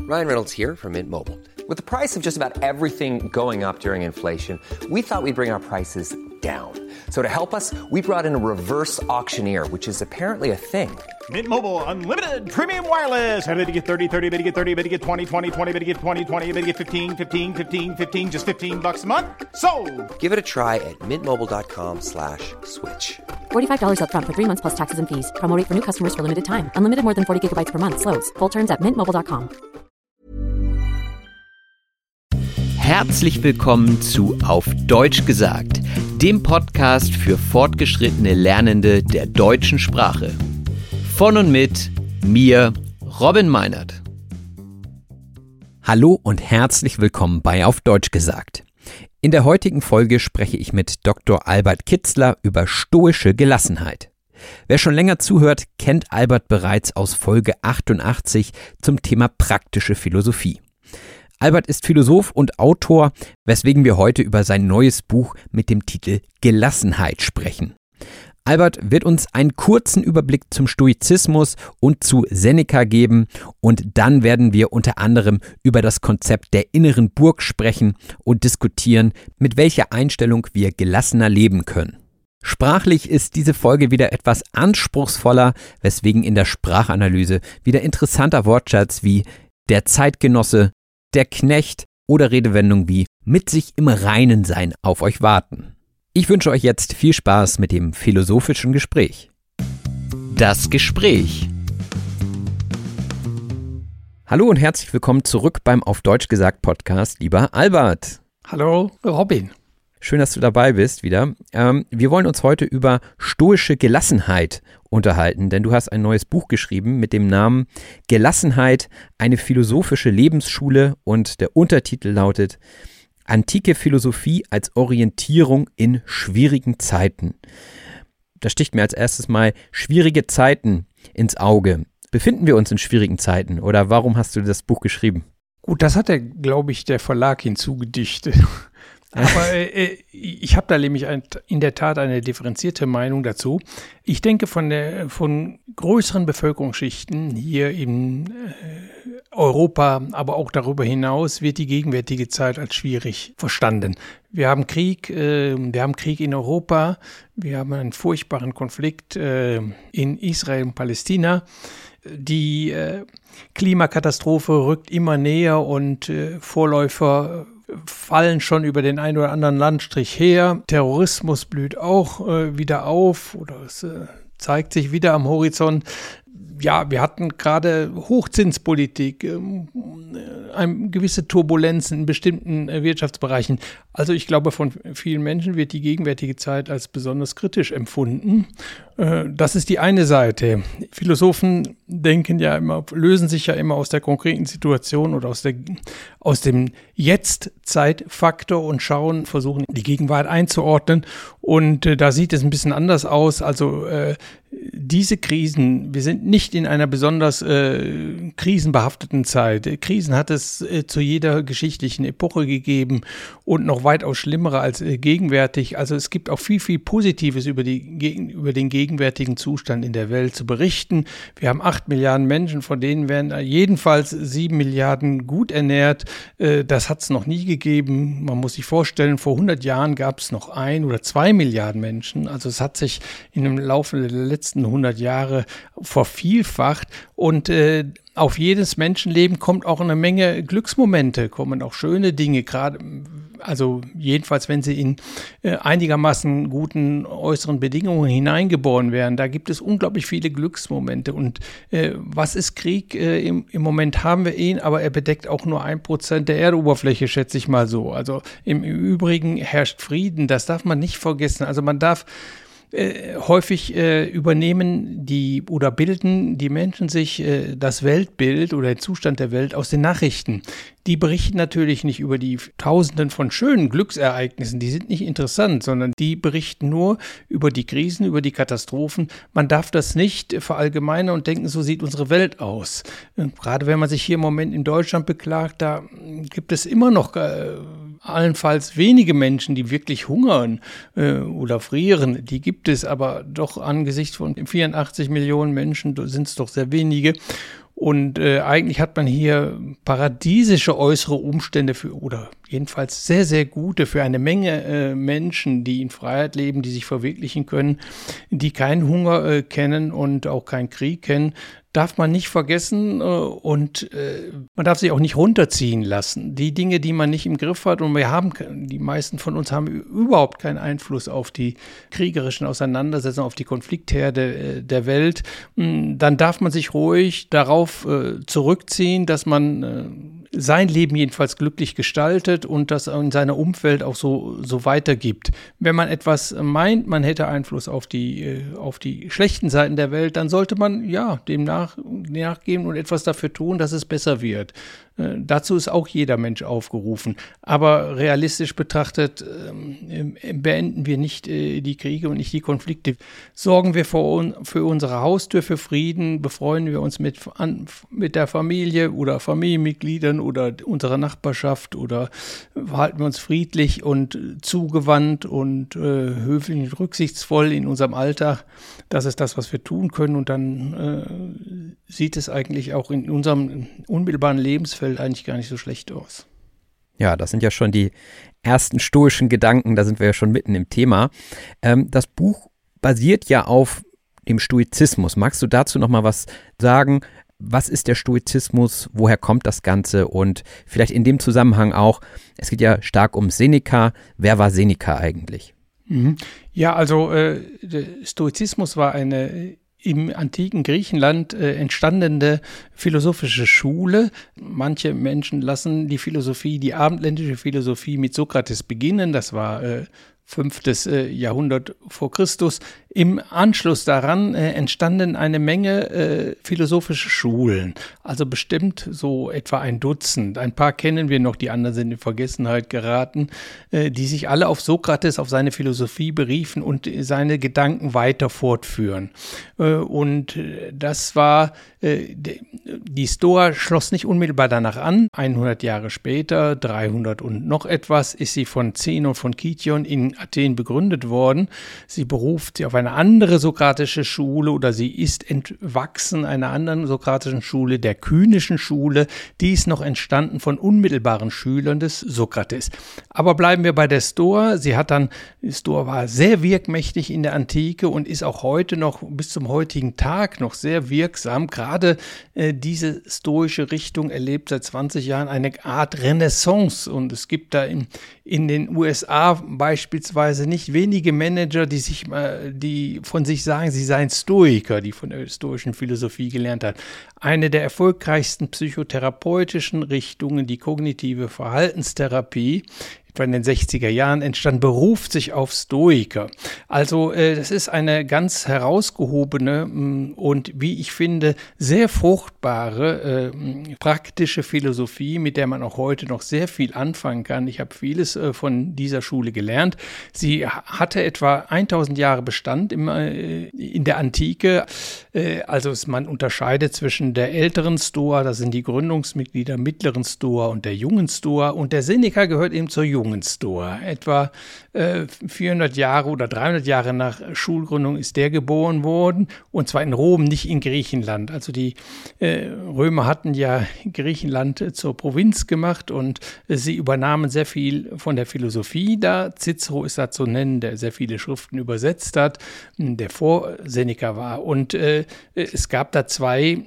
Ryan Reynolds here from Mint Mobile. With the price of just about everything going up during inflation, we thought we'd bring our prices down. So to help us, we brought in a reverse auctioneer, which is apparently a thing. Mint Mobile Unlimited Premium Wireless. How to get 30, 30, how to get 30, how to get 20, 20, 20, how to get 20, 20, how to get 15, 15, 15, 15, just $15 a month? Sold! Give it a try at mintmobile.com/switch. $45 up front for 3 months plus taxes and fees. Promo rate for new customers for limited time. Unlimited more than 40 gigabytes per month. Slows full terms at mintmobile.com. Herzlich willkommen zu Auf Deutsch gesagt, dem Podcast für fortgeschrittene Lernende der deutschen Sprache. Von und mit mir, Robin Meinert. Hallo und herzlich willkommen bei Auf Deutsch gesagt. In der heutigen Folge spreche ich mit Dr. Albert Kitzler über stoische Gelassenheit. Wer schon länger zuhört, kennt Albert bereits aus Folge 88 zum Thema praktische Philosophie. Albert ist Philosoph und Autor, weswegen wir heute über sein neues Buch mit dem Titel Gelassenheit sprechen. Albert wird uns einen kurzen Überblick zum Stoizismus und zu Seneca geben und dann werden wir unter anderem über das Konzept der inneren Burg sprechen und diskutieren, mit welcher Einstellung wir gelassener leben können. Sprachlich ist diese Folge wieder etwas anspruchsvoller, weswegen in der Sprachanalyse wieder interessanter Wortschatz wie der Zeitgenosse, der Knecht oder Redewendungen wie mit sich im Reinen sein auf euch warten. Ich wünsche euch jetzt viel Spaß mit dem philosophischen Gespräch. Das Gespräch. Hallo und herzlich willkommen zurück beim Auf Deutsch gesagt Podcast, lieber Albert. Hallo Robin. Schön, dass du dabei bist wieder. Wir wollen uns heute über stoische Gelassenheit unterhalten, denn du hast ein neues Buch geschrieben mit dem Namen Gelassenheit, eine philosophische Lebensschule und der Untertitel lautet Antike Philosophie als Orientierung in schwierigen Zeiten. Da sticht mir als erstes mal schwierige Zeiten ins Auge. Befinden wir uns in schwierigen Zeiten oder warum hast du das Buch geschrieben? Gut, das hat glaube ich, der Verlag hinzugedichtet. Aber ich habe da nämlich in der Tat eine differenzierte Meinung dazu. Ich denke, von größeren Bevölkerungsschichten hier in Europa, aber auch darüber hinaus, wird die gegenwärtige Zeit als schwierig verstanden. Wir haben Krieg in Europa, wir haben einen furchtbaren Konflikt in Israel und Palästina. Die Klimakatastrophe rückt immer näher und Vorläufer fallen schon über den einen oder anderen Landstrich her. Terrorismus blüht auch wieder auf oder es zeigt sich wieder am Horizont. Ja, wir hatten gerade Hochzinspolitik, eine gewisse Turbulenz in bestimmten Wirtschaftsbereichen. Also ich glaube, von vielen Menschen wird die gegenwärtige Zeit als besonders kritisch empfunden. Das ist die eine Seite. Philosophen lösen sich ja immer aus der konkreten Situation oder aus dem Jetzt-Zeitfaktor und versuchen die Gegenwart einzuordnen. Und da sieht es ein bisschen anders aus. Also diese Krisen, wir sind nicht in einer besonders krisenbehafteten Zeit. Krisen hat es zu jeder geschichtlichen Epoche gegeben und noch weitaus schlimmere als gegenwärtig. Also es gibt auch viel, viel Positives über den gegenwärtigen Zustand in der Welt zu berichten. Wir haben 8 Milliarden Menschen, von denen werden jedenfalls 7 Milliarden gut ernährt. Das hat es noch nie gegeben. Man muss sich vorstellen, vor 100 Jahren gab es noch 1 oder 2 Milliarden Menschen. Also es hat sich im Laufe der letzten 100 Jahre vervielfacht und auf jedes Menschenleben kommt auch eine Menge Glücksmomente, kommen auch schöne Dinge, gerade, also jedenfalls, wenn sie in einigermaßen guten äußeren Bedingungen hineingeboren werden, da gibt es unglaublich viele Glücksmomente. Und was ist Krieg? Im Moment haben wir ihn, aber er bedeckt auch nur 1% der Erdoberfläche, schätze ich mal so. Also im Übrigen herrscht Frieden, das darf man nicht vergessen. Also man darf häufig bilden die Menschen sich das Weltbild oder den Zustand der Welt aus den Nachrichten. Die berichten natürlich nicht über die Tausenden von schönen Glücksereignissen, die sind nicht interessant, sondern die berichten nur über die Krisen, über die Katastrophen. Man darf das nicht verallgemeinern und denken, so sieht unsere Welt aus. Gerade wenn man sich hier im Moment in Deutschland beklagt, da gibt es immer noch allenfalls wenige Menschen, die wirklich hungern oder frieren. Die gibt es, aber doch angesichts von 84 Millionen Menschen sind es doch sehr wenige. Und eigentlich hat man hier paradiesische äußere Umstände oder jedenfalls sehr, sehr gute für eine Menge Menschen, die in Freiheit leben, die sich verwirklichen können, die keinen Hunger kennen und auch keinen Krieg kennen. Darf man nicht vergessen und man darf sich auch nicht runterziehen lassen. Die Dinge, die man nicht im Griff hat, und die meisten von uns haben überhaupt keinen Einfluss auf die kriegerischen Auseinandersetzungen, auf die Konfliktherde der Welt, dann darf man sich ruhig darauf zurückziehen, dass man sein Leben jedenfalls glücklich gestaltet und das in seiner Umwelt auch so weitergibt. Wenn man etwas meint, man hätte Einfluss auf die schlechten Seiten der Welt, dann sollte man dem nachgeben und etwas dafür tun, dass es besser wird. Dazu ist auch jeder Mensch aufgerufen. Aber realistisch betrachtet beenden wir nicht die Kriege und nicht die Konflikte. Sorgen wir für unsere Haustür für Frieden, befreunden wir uns mit der Familie oder Familienmitgliedern oder unserer Nachbarschaft oder verhalten wir uns friedlich und zugewandt und höflich und rücksichtsvoll in unserem Alltag. Das ist das, was wir tun können. Und dann sieht es eigentlich auch in unserem unmittelbaren Lebensfeld eigentlich gar nicht so schlecht aus. Ja, das sind ja schon die ersten stoischen Gedanken, da sind wir ja schon mitten im Thema. Das Buch basiert ja auf dem Stoizismus. Magst du dazu noch mal was sagen? Was ist der Stoizismus? Woher kommt das Ganze? Und vielleicht in dem Zusammenhang auch, es geht ja stark um Seneca. Wer war Seneca eigentlich? Ja, also der Stoizismus war eine im antiken Griechenland entstandene philosophische Schule. Manche Menschen lassen die abendländische Philosophie mit Sokrates beginnen. Das war 5. Jahrhundert vor Christus. Im Anschluss daran entstanden eine Menge philosophische Schulen, also bestimmt so etwa ein Dutzend. Ein paar kennen wir noch, die anderen sind in Vergessenheit geraten, die sich alle auf Sokrates, auf seine Philosophie beriefen und seine Gedanken weiter fortführen. Und das war, die Stoa schloss nicht unmittelbar danach an. 100 Jahre später, 300 und noch etwas, ist sie von Zenon von Kition in Athen begründet worden. Sie beruft sich auf eine andere sokratische Schule oder sie ist entwachsen einer anderen sokratischen Schule, der kynischen Schule. Die ist noch entstanden von unmittelbaren Schülern des Sokrates. Aber bleiben wir bei der Stoa. Die Stoa war sehr wirkmächtig in der Antike und ist auch heute noch bis zum heutigen Tag noch sehr wirksam. Gerade diese stoische Richtung erlebt seit 20 Jahren eine Art Renaissance und es gibt da in den USA beispielsweise nicht wenige Manager, die von sich sagen, sie seien Stoiker, die von der stoischen Philosophie gelernt hat. Eine der erfolgreichsten psychotherapeutischen Richtungen, die kognitive Verhaltenstherapie, etwa in den 60er Jahren entstand, beruft sich auf Stoiker. Also das ist eine ganz herausgehobene und, wie ich finde, sehr fruchtbare, praktische Philosophie, mit der man auch heute noch sehr viel anfangen kann. Ich habe vieles von dieser Schule gelernt. Sie hatte etwa 1000 Jahre Bestand in der Antike. Also man unterscheidet zwischen der älteren Stoa, das sind die Gründungsmitglieder, mittleren Stoa und der jungen Stoa. Und der Seneca gehört eben zur jungen Stoa. Etwa 400 Jahre oder 300 Jahre nach Schulgründung ist der geboren worden, und zwar in Rom, nicht in Griechenland. Also die Römer hatten ja Griechenland zur Provinz gemacht und sie übernahmen sehr viel von der Philosophie da. Cicero ist da zu nennen, der sehr viele Schriften übersetzt hat, der vor Seneca war. Und es gab da zwei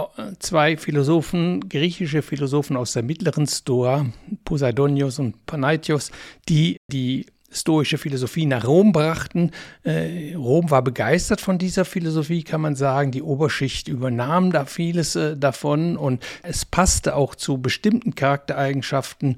Philosophen, griechische Philosophen aus der mittleren Stoa, Poseidonios und Panaitios, die stoische Philosophie nach Rom brachten. Rom war begeistert von dieser Philosophie, kann man sagen. Die Oberschicht übernahm da vieles davon und es passte auch zu bestimmten Charaktereigenschaften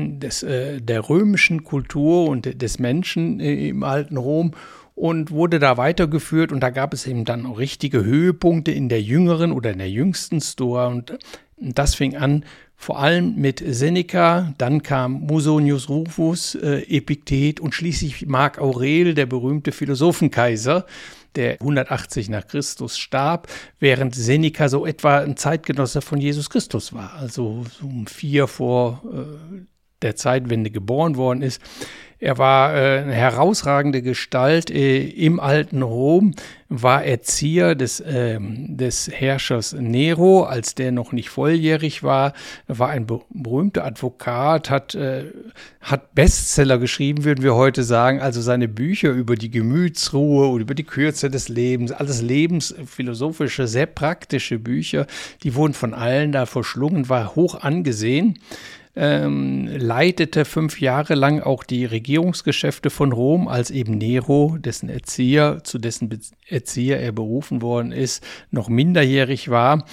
der römischen Kultur und des Menschen im alten Rom und wurde da weitergeführt, und da gab es eben dann auch richtige Höhepunkte in der jüngeren oder in der jüngsten Stoa, und das fing an vor allem mit Seneca, dann kam Musonius Rufus, Epiktet und schließlich Marc Aurel, der berühmte Philosophenkaiser, der 180 nach Christus starb, während Seneca so etwa ein Zeitgenosse von Jesus Christus war, also um 4 vor der Zeitwende geboren worden ist. Er war eine herausragende Gestalt im alten Rom, war Erzieher des Herrschers Nero, als der noch nicht volljährig war ein berühmter Advokat, hat Bestseller geschrieben, würden wir heute sagen, also seine Bücher über die Gemütsruhe und über die Kürze des Lebens, alles lebensphilosophische, sehr praktische Bücher, die wurden von allen da verschlungen, war hoch angesehen. Leitete 5 Jahre lang auch die Regierungsgeschäfte von Rom, als eben Nero, zu dessen Erzieher er berufen worden ist, noch minderjährig war,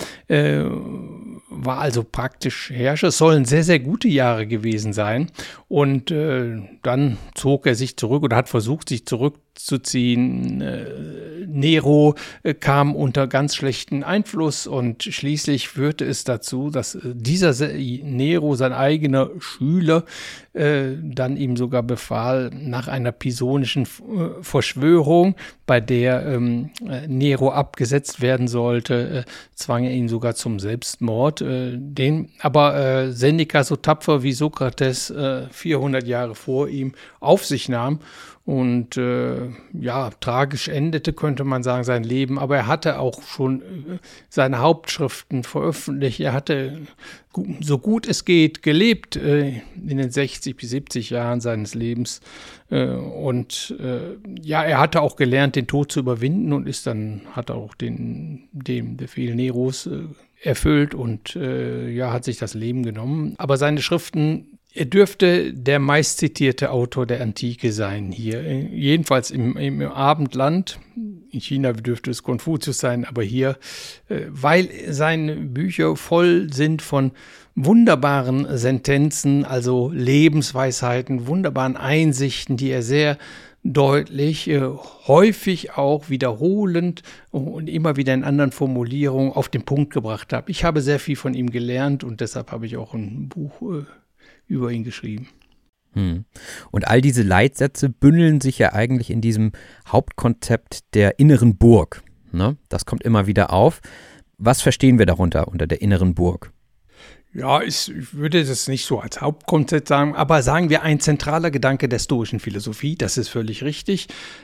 war also praktisch Herrscher. Es sollen sehr, sehr gute Jahre gewesen sein. Und dann zog er sich zurück oder hat versucht, sich zurückzuziehen. Nero kam unter ganz schlechten Einfluss und schließlich führte es dazu, dass dieser Nero, sein eigener Schüler, dann ihm sogar befahl, nach einer pisonischen Verschwörung, bei der Nero abgesetzt werden sollte, zwang er ihn sogar zum Selbstmord, den aber Seneca, so tapfer wie Sokrates 400 Jahre vor ihm, auf sich nahm. Und tragisch endete, könnte man sagen, sein Leben. Aber er hatte auch schon seine Hauptschriften veröffentlicht. Er hatte, so gut es geht, gelebt in den 60 bis 70 Jahren seines Lebens. Er hatte auch gelernt, den Tod zu überwinden und hat auch den Befehl Neros erfüllt und hat sich das Leben genommen. Aber seine Schriften, er dürfte der meistzitierte Autor der Antike sein hier, jedenfalls im Abendland. In China dürfte es Konfuzius sein, aber hier, weil seine Bücher voll sind von wunderbaren Sentenzen, also Lebensweisheiten, wunderbaren Einsichten, die er sehr deutlich, häufig auch wiederholend und immer wieder in anderen Formulierungen auf den Punkt gebracht hat. Ich habe sehr viel von ihm gelernt und deshalb habe ich auch ein Buch über ihn geschrieben. Und all diese Leitsätze bündeln sich ja eigentlich in diesem Hauptkonzept der inneren Burg. Ne? Das kommt immer wieder auf. Was verstehen wir darunter, unter der inneren Burg? Ja, ich würde das nicht so als Hauptkonzept sagen, aber sagen wir ein zentraler Gedanke der stoischen Philosophie, das ist völlig richtig.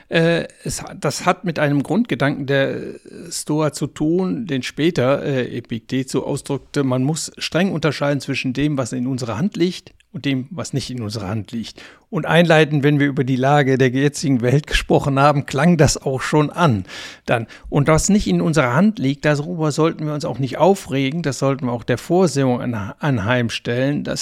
Das hat mit einem Grundgedanken der Stoa zu tun, den später Epiktet so ausdrückte, man muss streng unterscheiden zwischen dem, was in unserer Hand liegt und dem, was nicht in unserer Hand liegt. Und einleitend, wenn wir über die Lage der jetzigen Welt gesprochen haben, klang das auch schon an. Und was nicht in unserer Hand liegt, darüber sollten wir uns auch nicht aufregen, das sollten wir auch der Vorsehung anheimstellen. Da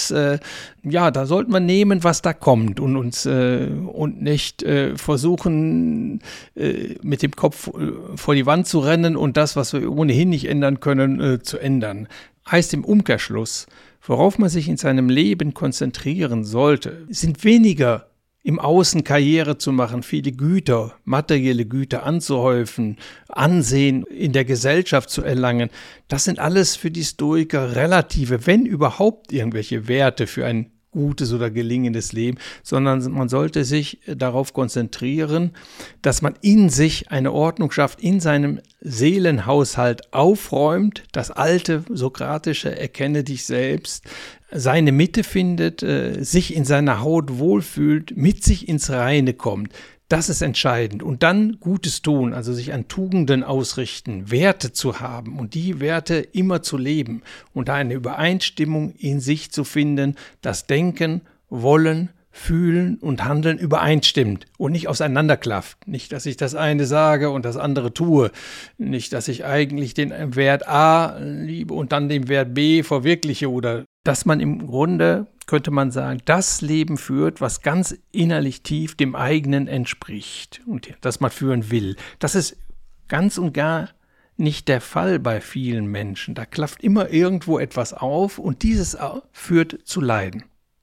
sollten wir nehmen, was da kommt und uns und nicht versuchen, mit dem Kopf vor die Wand zu rennen und das, was wir ohnehin nicht ändern können, zu ändern. Heißt im Umkehrschluss, worauf man sich in seinem Leben konzentrieren sollte, sind weniger im Außen Karriere zu machen, viele Güter, materielle Güter anzuhäufen, Ansehen in der Gesellschaft zu erlangen. Das sind alles für die Stoiker relative, wenn überhaupt irgendwelche Werte für ein gutes oder gelingendes Leben, sondern man sollte sich darauf konzentrieren, dass man in sich eine Ordnung schafft, in seinem Seelenhaushalt aufräumt, das alte sokratische Erkenne dich selbst, seine Mitte findet, sich in seiner Haut wohlfühlt, mit sich ins Reine kommt. Das ist entscheidend. Und dann Gutes tun, also sich an Tugenden ausrichten, Werte zu haben und die Werte immer zu leben und da eine Übereinstimmung in sich zu finden, das Denken, Wollen, Fühlen und Handeln übereinstimmt und nicht auseinanderklafft. Nicht, dass ich das eine sage und das andere tue. Nicht, dass ich eigentlich den Wert A liebe und dann den Wert B verwirkliche oder dass man im Grunde, könnte man sagen, das Leben führt, was ganz innerlich tief dem eigenen entspricht und das man führen will. Das ist ganz und gar nicht der Fall bei vielen Menschen. Da klafft immer irgendwo etwas auf und dieses führt zu Leiden.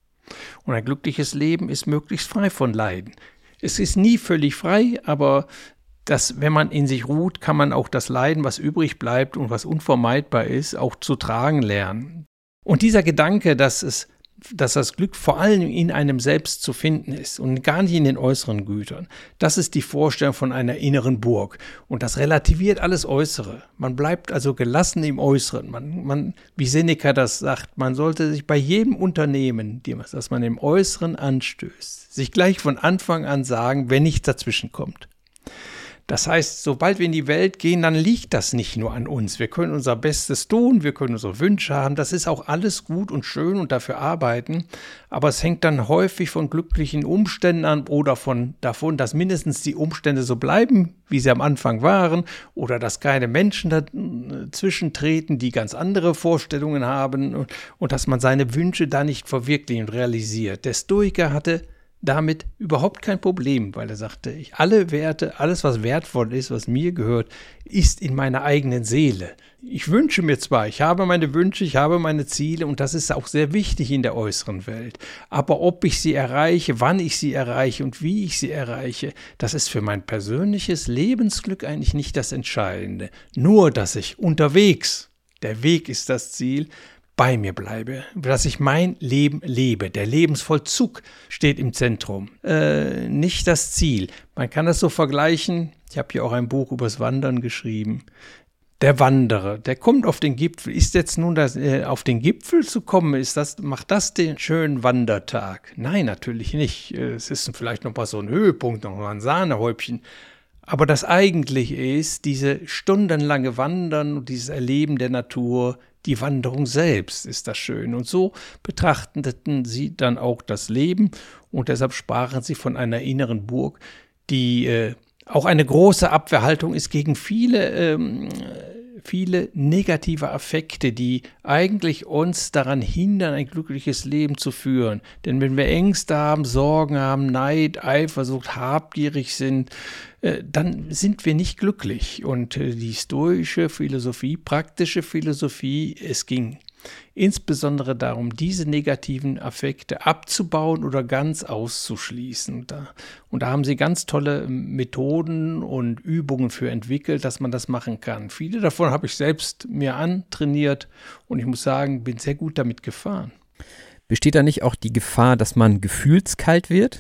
Und ein glückliches Leben ist möglichst frei von Leiden. Es ist nie völlig frei, aber wenn man in sich ruht, kann man auch das Leiden, was übrig bleibt und was unvermeidbar ist, auch zu tragen lernen. Und dieser Gedanke, dass es dass das Glück vor allem in einem selbst zu finden ist und gar nicht in den äußeren Gütern. Das ist die Vorstellung von einer inneren Burg. Und das relativiert alles Äußere. Man bleibt also gelassen im Äußeren. Wie Seneca das sagt, man sollte sich bei jedem Unternehmen, das man im Äußeren anstößt, sich gleich von Anfang an sagen, wenn nichts dazwischen kommt. Das heißt, sobald wir in die Welt gehen, dann liegt das nicht nur an uns. Wir können unser Bestes tun, wir können unsere Wünsche haben. Das ist auch alles gut und schön und dafür arbeiten. Aber es hängt dann häufig von glücklichen Umständen an oder davon, dass mindestens die Umstände so bleiben, wie sie am Anfang waren, oder dass keine Menschen dazwischen treten, die ganz andere Vorstellungen haben und dass man seine Wünsche da nicht verwirklichen und realisiert. Der Stoiker hatte damit überhaupt kein Problem, weil er sagte, alle Werte, alles was wertvoll ist, was mir gehört, ist in meiner eigenen Seele. Ich wünsche mir zwar, ich habe meine Wünsche, ich habe meine Ziele und das ist auch sehr wichtig in der äußeren Welt. Aber ob ich sie erreiche, wann ich sie erreiche und wie ich sie erreiche, das ist für mein persönliches Lebensglück eigentlich nicht das Entscheidende. Nur, dass ich unterwegs, der Weg ist das Ziel, bei mir bleibe, dass ich mein Leben lebe. Der Lebensvollzug steht im Zentrum, nicht das Ziel. Man kann das so vergleichen, ich habe hier auch ein Buch übers Wandern geschrieben. Der Wanderer, der kommt auf den Gipfel. Ist jetzt nun auf den Gipfel zu kommen, macht das den schönen Wandertag? Nein, natürlich nicht. Es ist vielleicht noch mal so ein Höhepunkt, noch mal ein Sahnehäubchen. Aber das Eigentliche ist, diese stundenlange Wandern und dieses Erleben der Natur, die Wanderung selbst ist das Schöne. Und so betrachteten sie dann auch das Leben und deshalb sprachen sie von einer inneren Burg, die auch eine große Abwehrhaltung ist gegen viele negative Affekte, die eigentlich uns daran hindern, ein glückliches Leben zu führen. Denn wenn wir Ängste haben, Sorgen haben, Neid, Eifersucht, habgierig sind, dann sind wir nicht glücklich. Und die stoische Philosophie, praktische Philosophie, es ging insbesondere darum, diese negativen Affekte abzubauen oder ganz auszuschließen. Und da haben sie ganz tolle Methoden und Übungen für entwickelt, dass man das machen kann. Viele davon habe ich selbst mir antrainiert und ich muss sagen, bin sehr gut damit gefahren. Besteht da nicht auch die Gefahr, dass man gefühlskalt wird?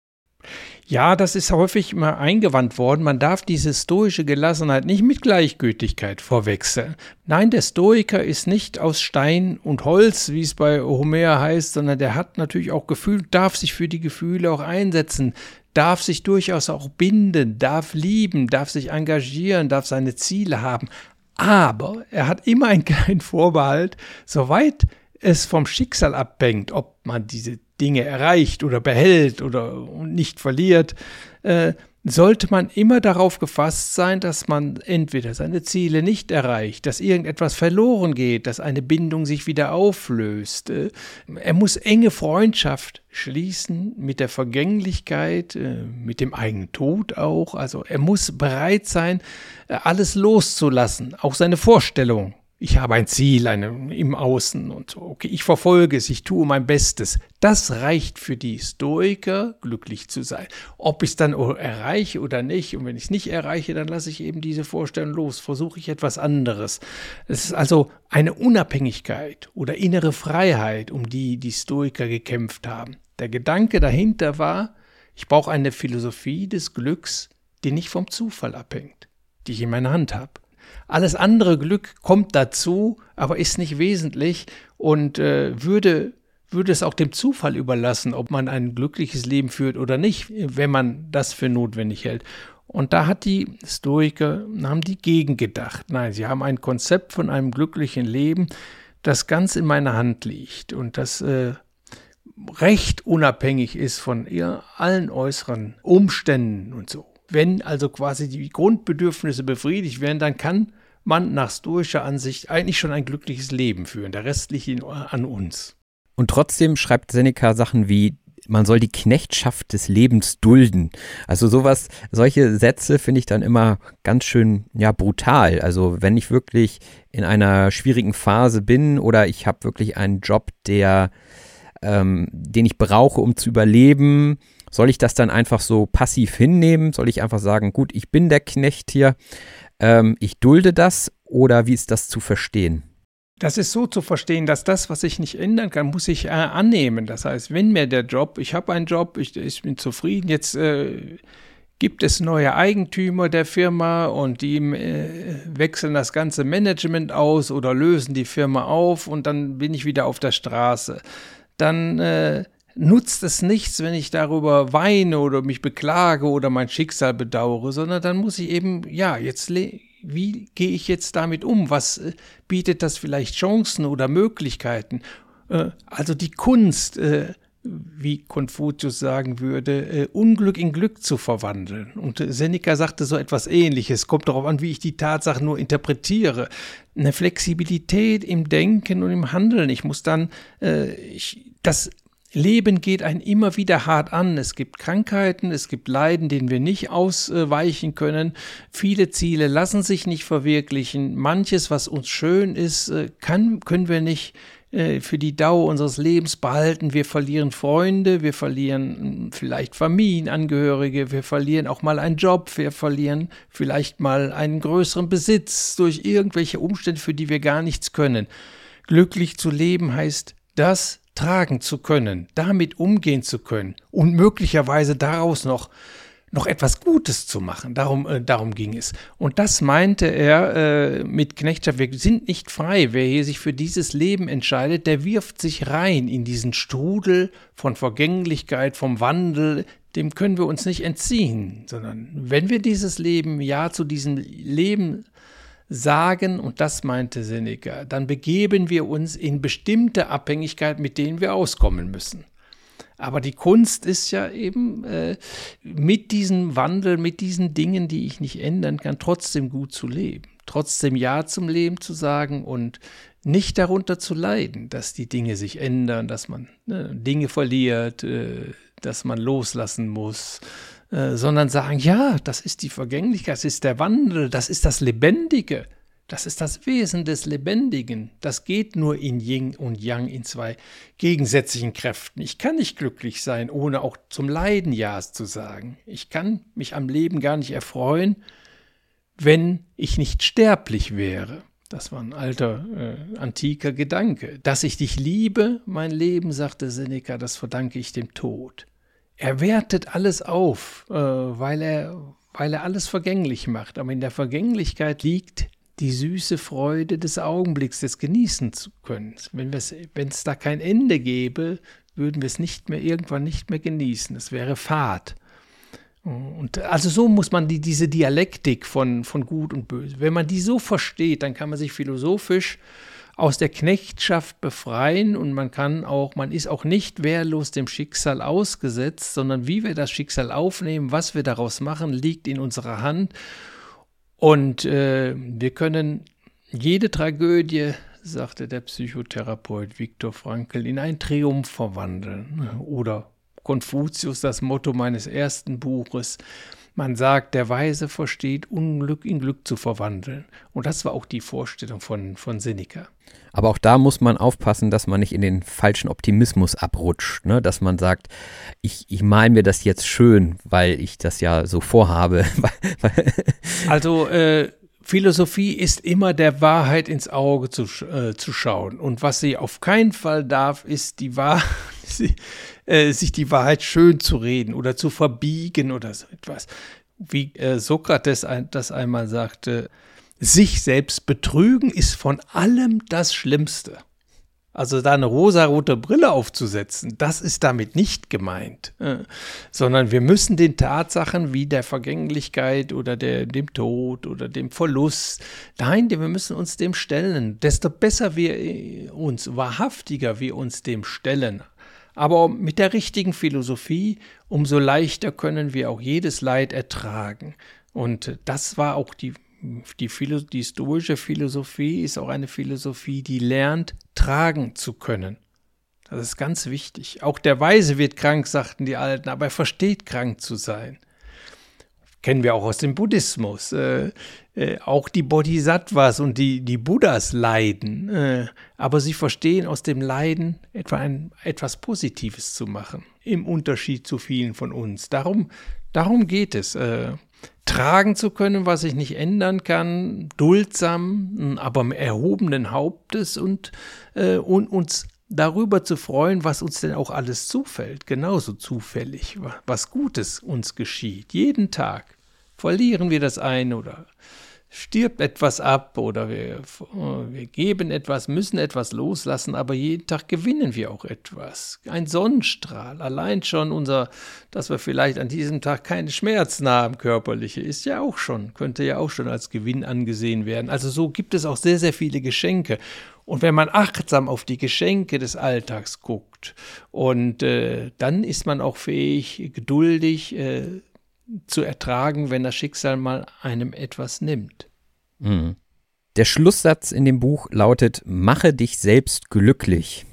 Ja, das ist häufig immer eingewandt worden. Man darf diese stoische Gelassenheit nicht mit Gleichgültigkeit verwechseln. Nein, der Stoiker ist nicht aus Stein und Holz, wie es bei Homer heißt, sondern der hat natürlich auch Gefühl, darf sich für die Gefühle auch einsetzen, darf sich durchaus auch binden, darf lieben, darf sich engagieren, darf seine Ziele haben. Aber er hat immer einen kleinen Vorbehalt, soweit es vom Schicksal abhängt, ob man diese Dinge erreicht oder behält oder nicht verliert, sollte man immer darauf gefasst sein, dass man entweder seine Ziele nicht erreicht, dass irgendetwas verloren geht, dass eine Bindung sich wieder auflöst. Er muss enge Freundschaft schließen mit der Vergänglichkeit, mit dem eigenen Tod auch. Also er muss bereit sein, alles loszulassen, auch seine Vorstellung. Ich habe ein Ziel im Außen und so. Okay, ich verfolge es, ich tue mein Bestes. Das reicht für die Stoiker, glücklich zu sein. Ob ich es dann erreiche oder nicht, und wenn ich es nicht erreiche, dann lasse ich eben diese Vorstellung los, versuche ich etwas anderes. Es ist also eine Unabhängigkeit oder innere Freiheit, um die die Stoiker gekämpft haben. Der Gedanke dahinter war, ich brauche eine Philosophie des Glücks, die nicht vom Zufall abhängt, die ich in meiner Hand habe. Alles andere Glück kommt dazu, aber ist nicht wesentlich und würde es auch dem Zufall überlassen, ob man ein glückliches Leben führt oder nicht, wenn man das für notwendig hält. Und da haben die Stoiker gegengedacht. Nein, sie haben ein Konzept von einem glücklichen Leben, das ganz in meiner Hand liegt und das recht unabhängig ist von allen äußeren Umständen und so. Wenn also quasi die Grundbedürfnisse befriedigt werden, dann kann man nach stoischer Ansicht eigentlich schon ein glückliches Leben führen. Der Rest liegt an uns. Und trotzdem schreibt Seneca Sachen wie, man soll die Knechtschaft des Lebens dulden. Also solche Sätze finde ich dann immer ganz schön, brutal. Also wenn ich wirklich in einer schwierigen Phase bin oder ich habe wirklich einen Job, den ich brauche, um zu überleben, soll ich das dann einfach so passiv hinnehmen? Soll ich einfach sagen, gut, ich bin der Knecht hier, ich dulde das, oder wie ist das zu verstehen? Das ist so zu verstehen, dass das, was ich nicht ändern kann, muss ich annehmen. Das heißt, wenn mir der Job, ich habe einen Job, ich bin zufrieden, jetzt gibt es neue Eigentümer der Firma und die wechseln das ganze Management aus oder lösen die Firma auf und dann bin ich wieder auf der Straße. Dann nutzt es nichts, wenn ich darüber weine oder mich beklage oder mein Schicksal bedauere, sondern dann muss ich eben, wie gehe ich jetzt damit um? Was bietet das vielleicht Chancen oder Möglichkeiten? Also die Kunst, wie Konfuzius sagen würde, Unglück in Glück zu verwandeln. Und Seneca sagte so etwas Ähnliches. Kommt darauf an, wie ich die Tatsachen nur interpretiere. Eine Flexibilität im Denken und im Handeln. Ich muss dann, das Leben geht einen immer wieder hart an. Es gibt Krankheiten, es gibt Leiden, denen wir nicht ausweichen können. Viele Ziele lassen sich nicht verwirklichen. Manches, was uns schön ist, können wir nicht für die Dauer unseres Lebens behalten. Wir verlieren Freunde, wir verlieren vielleicht Familienangehörige, wir verlieren auch mal einen Job, wir verlieren vielleicht mal einen größeren Besitz durch irgendwelche Umstände, für die wir gar nichts können. Glücklich zu leben heißt, das tragen zu können, damit umgehen zu können und möglicherweise daraus noch etwas Gutes zu machen. Darum ging es. Und das meinte er mit Knechtschaft. Wir sind nicht frei. Wer hier sich für dieses Leben entscheidet, der wirft sich rein in diesen Strudel von Vergänglichkeit, vom Wandel. Dem können wir uns nicht entziehen, sondern wenn wir dieses Leben, ja zu diesem Leben sagen, und das meinte Seneca, dann begeben wir uns in bestimmte Abhängigkeit, mit denen wir auskommen müssen. Aber die Kunst ist ja eben, mit diesem Wandel, mit diesen Dingen, die ich nicht ändern kann, trotzdem gut zu leben. Trotzdem Ja zum Leben zu sagen und nicht darunter zu leiden, dass die Dinge sich ändern, dass man Dinge verliert, dass man loslassen muss, sondern sagen, ja, das ist die Vergänglichkeit, das ist der Wandel, das ist das Lebendige, das ist das Wesen des Lebendigen. Das geht nur in Yin und Yang, in zwei gegensätzlichen Kräften. Ich kann nicht glücklich sein, ohne auch zum Leiden Ja zu sagen. Ich kann mich am Leben gar nicht erfreuen, wenn ich nicht sterblich wäre. Das war ein alter, antiker Gedanke. Dass ich dich liebe, mein Leben, sagte Seneca, das verdanke ich dem Tod. Er wertet alles auf, weil er alles vergänglich macht. Aber in der Vergänglichkeit liegt die süße Freude des Augenblicks, des Genießen zu können. Wenn es da kein Ende gäbe, würden wir es irgendwann nicht mehr genießen. Es wäre fad. Und also so muss man diese Dialektik von Gut und Böse, wenn man die so versteht, dann kann man sich philosophisch aus der Knechtschaft befreien und man ist auch nicht wehrlos dem Schicksal ausgesetzt, sondern wie wir das Schicksal aufnehmen, was wir daraus machen, liegt in unserer Hand. Und wir können jede Tragödie, sagte der Psychotherapeut Viktor Frankl, in einen Triumph verwandeln. Oder Konfuzius, das Motto meines ersten Buches, man sagt, der Weise versteht, Unglück in Glück zu verwandeln. Und das war auch die Vorstellung von Seneca. Aber auch da muss man aufpassen, dass man nicht in den falschen Optimismus abrutscht, ne? Dass man sagt, ich male mir das jetzt schön, weil ich das ja so vorhabe. Also Philosophie ist immer der Wahrheit ins Auge zu schauen. Und was sie auf keinen Fall darf, ist sich die Wahrheit schön zu reden oder zu verbiegen oder so etwas. Wie Sokrates das einmal sagte, sich selbst betrügen ist von allem das Schlimmste. Also da eine rosarote Brille aufzusetzen, das ist damit nicht gemeint, sondern wir müssen den Tatsachen wie der Vergänglichkeit oder dem Tod oder dem Verlust, wir müssen uns dem stellen. Desto besser wahrhaftiger wir uns dem stellen. Aber mit der richtigen Philosophie, umso leichter können wir auch jedes Leid ertragen. Und das war auch die stoische Philosophie ist auch eine Philosophie, die lernt, tragen zu können. Das ist ganz wichtig. Auch der Weise wird krank, sagten die Alten, aber er versteht, krank zu sein. kennen wir auch aus dem Buddhismus. Auch die Bodhisattvas und die Buddhas leiden, aber sie verstehen aus dem Leiden etwas Positives zu machen, im Unterschied zu vielen von uns. Darum geht es, tragen zu können, was ich nicht ändern kann, duldsam, aber erhobenen Hauptes und uns darüber zu freuen, was uns denn auch alles zufällt, genauso zufällig, was Gutes uns geschieht, jeden Tag. Verlieren wir das eine oder stirbt etwas ab oder wir geben etwas, müssen etwas loslassen, aber jeden Tag gewinnen wir auch etwas. Ein Sonnenstrahl, allein schon dass wir vielleicht an diesem Tag keine Schmerzen haben, körperliche, könnte ja auch schon als Gewinn angesehen werden. Also so gibt es auch sehr, sehr viele Geschenke. Und wenn man achtsam auf die Geschenke des Alltags guckt und dann ist man auch fähig, geduldig zu ertragen, wenn das Schicksal mal einem etwas nimmt. Mhm. Der Schlusssatz in dem Buch lautet: Mache dich selbst glücklich.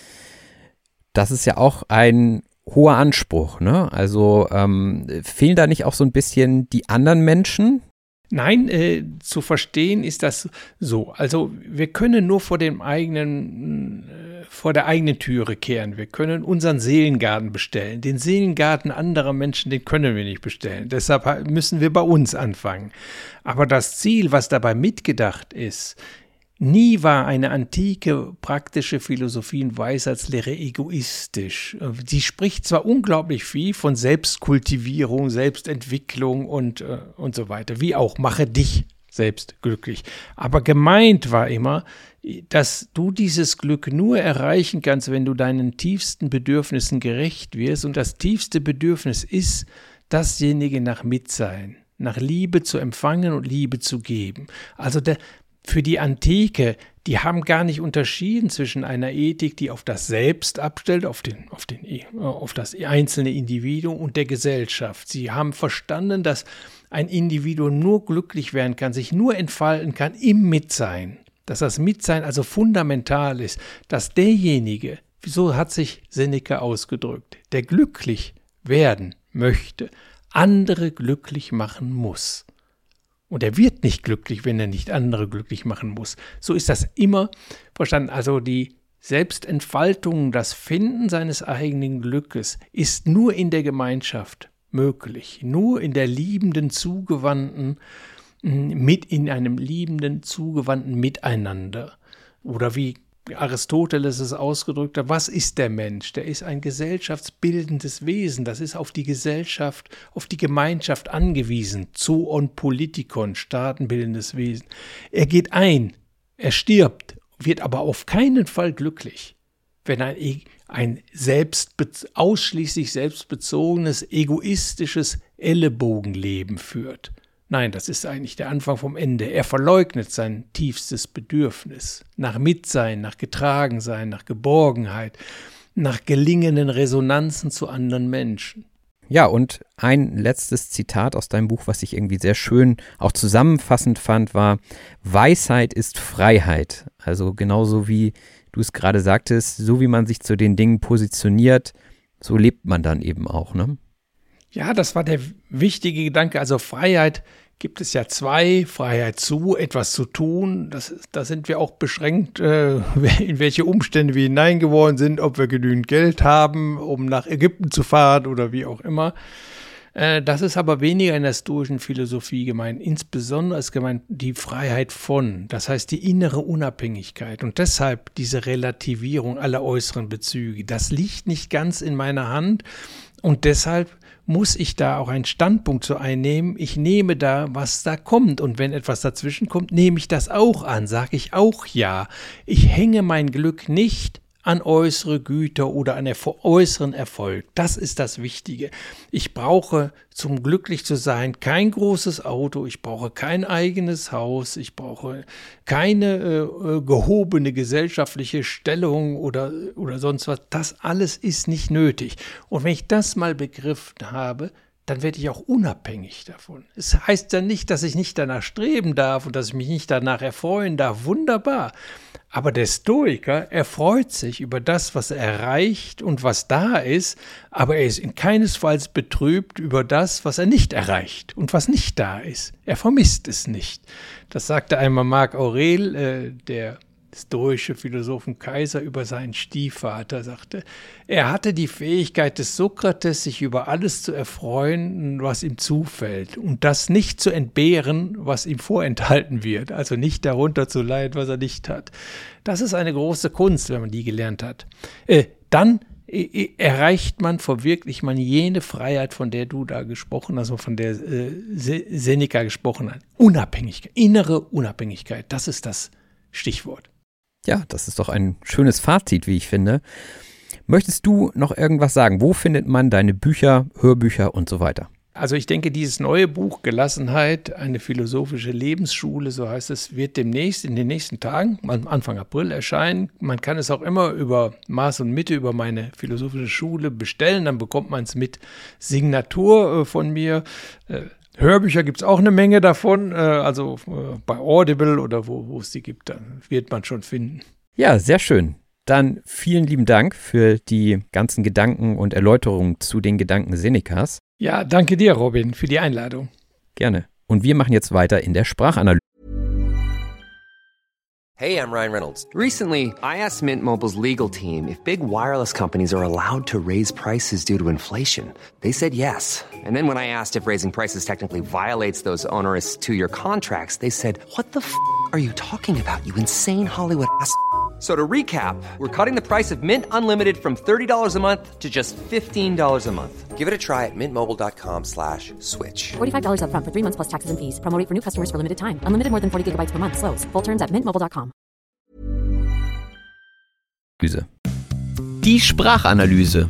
Das ist ja auch ein hoher Anspruch, ne? Also fehlen da nicht auch so ein bisschen die anderen Menschen? Nein, zu verstehen ist das so. Also wir können nur vor der eigenen Türe kehren. Wir können unseren Seelengarten bestellen. Den Seelengarten anderer Menschen, den können wir nicht bestellen. Deshalb müssen wir bei uns anfangen. Aber das Ziel, was dabei mitgedacht ist, nie war eine antike praktische Philosophie und Weisheitslehre egoistisch. Sie spricht zwar unglaublich viel von Selbstkultivierung, Selbstentwicklung und so weiter, wie auch, mache dich selbst glücklich. Aber gemeint war immer, dass du dieses Glück nur erreichen kannst, wenn du deinen tiefsten Bedürfnissen gerecht wirst. Und das tiefste Bedürfnis ist dasjenige nach Mitsein, nach Liebe zu empfangen und Liebe zu geben. Also für die Antike, die haben gar nicht unterschieden zwischen einer Ethik, die auf das Selbst abstellt, auf das einzelne Individuum und der Gesellschaft. Sie haben verstanden, dass ein Individuum nur glücklich werden kann, sich nur entfalten kann im Mitsein. Dass das Mitsein also fundamental ist, dass derjenige, so hat sich Seneca ausgedrückt, der glücklich werden möchte, andere glücklich machen muss. Und er wird nicht glücklich, wenn er nicht andere glücklich machen muss. So ist das immer verstanden. Also die Selbstentfaltung, das Finden seines eigenen Glückes ist nur in der Gemeinschaft möglich. Nur in der liebenden, zugewandten, in einem liebenden, zugewandten Miteinander. Oder wie Aristoteles es ausgedrückt hat, was ist der Mensch? Der ist ein gesellschaftsbildendes Wesen, das ist auf die Gesellschaft, auf die Gemeinschaft angewiesen, zoon politikon, staatenbildendes Wesen. Er geht ein, er stirbt, wird aber auf keinen Fall glücklich, wenn ein ausschließlich selbstbezogenes, egoistisches Ellenbogenleben führt. Nein, das ist eigentlich der Anfang vom Ende. Er verleugnet sein tiefstes Bedürfnis nach Mitsein, nach Getragensein, nach Geborgenheit, nach gelingenden Resonanzen zu anderen Menschen. Ja, und ein letztes Zitat aus deinem Buch, was ich irgendwie sehr schön auch zusammenfassend fand, war: Weisheit ist Freiheit. Also genauso wie du es gerade sagtest, so wie man sich zu den Dingen positioniert, so lebt man dann eben auch, ne? Ja, das war der wichtige Gedanke. Also Freiheit gibt es ja zwei. Freiheit zu, etwas zu tun. Da sind wir auch beschränkt, in welche Umstände wir hineingeworden sind, ob wir genügend Geld haben, um nach Ägypten zu fahren oder wie auch immer. Das ist aber weniger in der stoischen Philosophie gemeint. Insbesondere ist gemeint die Freiheit von, das heißt die innere Unabhängigkeit. Und deshalb diese Relativierung aller äußeren Bezüge. Das liegt nicht ganz in meiner Hand und deshalb muss ich da auch einen Standpunkt zu einnehmen. Ich nehme da, was da kommt. Und wenn etwas dazwischen kommt, nehme ich das auch an, sage ich auch ja. Ich hänge mein Glück nicht an äußere Güter oder an äußeren Erfolg. Das ist das Wichtige. Ich brauche, zum glücklich zu sein, kein großes Auto, ich brauche kein eigenes Haus, ich brauche keine gehobene gesellschaftliche Stellung oder sonst was. Das alles ist nicht nötig. Und wenn ich das mal begriffen habe, dann werde ich auch unabhängig davon. Es heißt ja nicht, dass ich nicht danach streben darf und dass ich mich nicht danach erfreuen darf. Wunderbar. Aber der Stoiker erfreut sich über das, was er erreicht und was da ist, aber er ist in keinesfalls betrübt über das, was er nicht erreicht und was nicht da ist. Er vermisst es nicht. Das sagte einmal Marc Aurel, der stoische Philosophen Kaiser, über seinen Stiefvater, sagte, er hatte die Fähigkeit des Sokrates, sich über alles zu erfreuen, was ihm zufällt und das nicht zu entbehren, was ihm vorenthalten wird, also nicht darunter zu leiden, was er nicht hat. Das ist eine große Kunst, wenn man die gelernt hat. Dann erreicht man, verwirklicht man jene Freiheit, von der du da gesprochen hast, von der Seneca gesprochen hat. Unabhängigkeit, innere Unabhängigkeit, das ist das Stichwort. Ja, das ist doch ein schönes Fazit, wie ich finde. Möchtest du noch irgendwas sagen? Wo findet man deine Bücher, Hörbücher und so weiter? Also ich denke, dieses neue Buch Gelassenheit, eine philosophische Lebensschule, so heißt es, wird demnächst in den nächsten Tagen, Anfang April erscheinen. Man kann es auch immer über Maß und Mitte, über meine philosophische Schule bestellen. Dann bekommt man es mit Signatur von mir. Hörbücher gibt es auch eine Menge davon, also bei Audible oder wo es die gibt, dann wird man schon finden. Ja, sehr schön. Dann vielen lieben Dank für die ganzen Gedanken und Erläuterungen zu den Gedanken Senecas. Ja, danke dir, Robin, für die Einladung. Gerne. Und wir machen jetzt weiter in der Sprachanalyse. Hey, I'm Ryan Reynolds. Recently, I asked Mint Mobile's legal team if big wireless companies are allowed to raise prices due to inflation. They said yes. And then when I asked if raising prices technically violates those onerous two-year contracts, they said, what the f*** are you talking about, you insane Hollywood ass f- So to recap, we're cutting the price of Mint Unlimited from $30 a month to just $15 a month. Give it a try at mintmobile.com/switch. $45 up front for 3 months plus taxes and fees. Promo rate for new customers for limited time. Unlimited more than 40 gigabytes per month. Slows full terms at mintmobile.com. Die Sprachanalyse.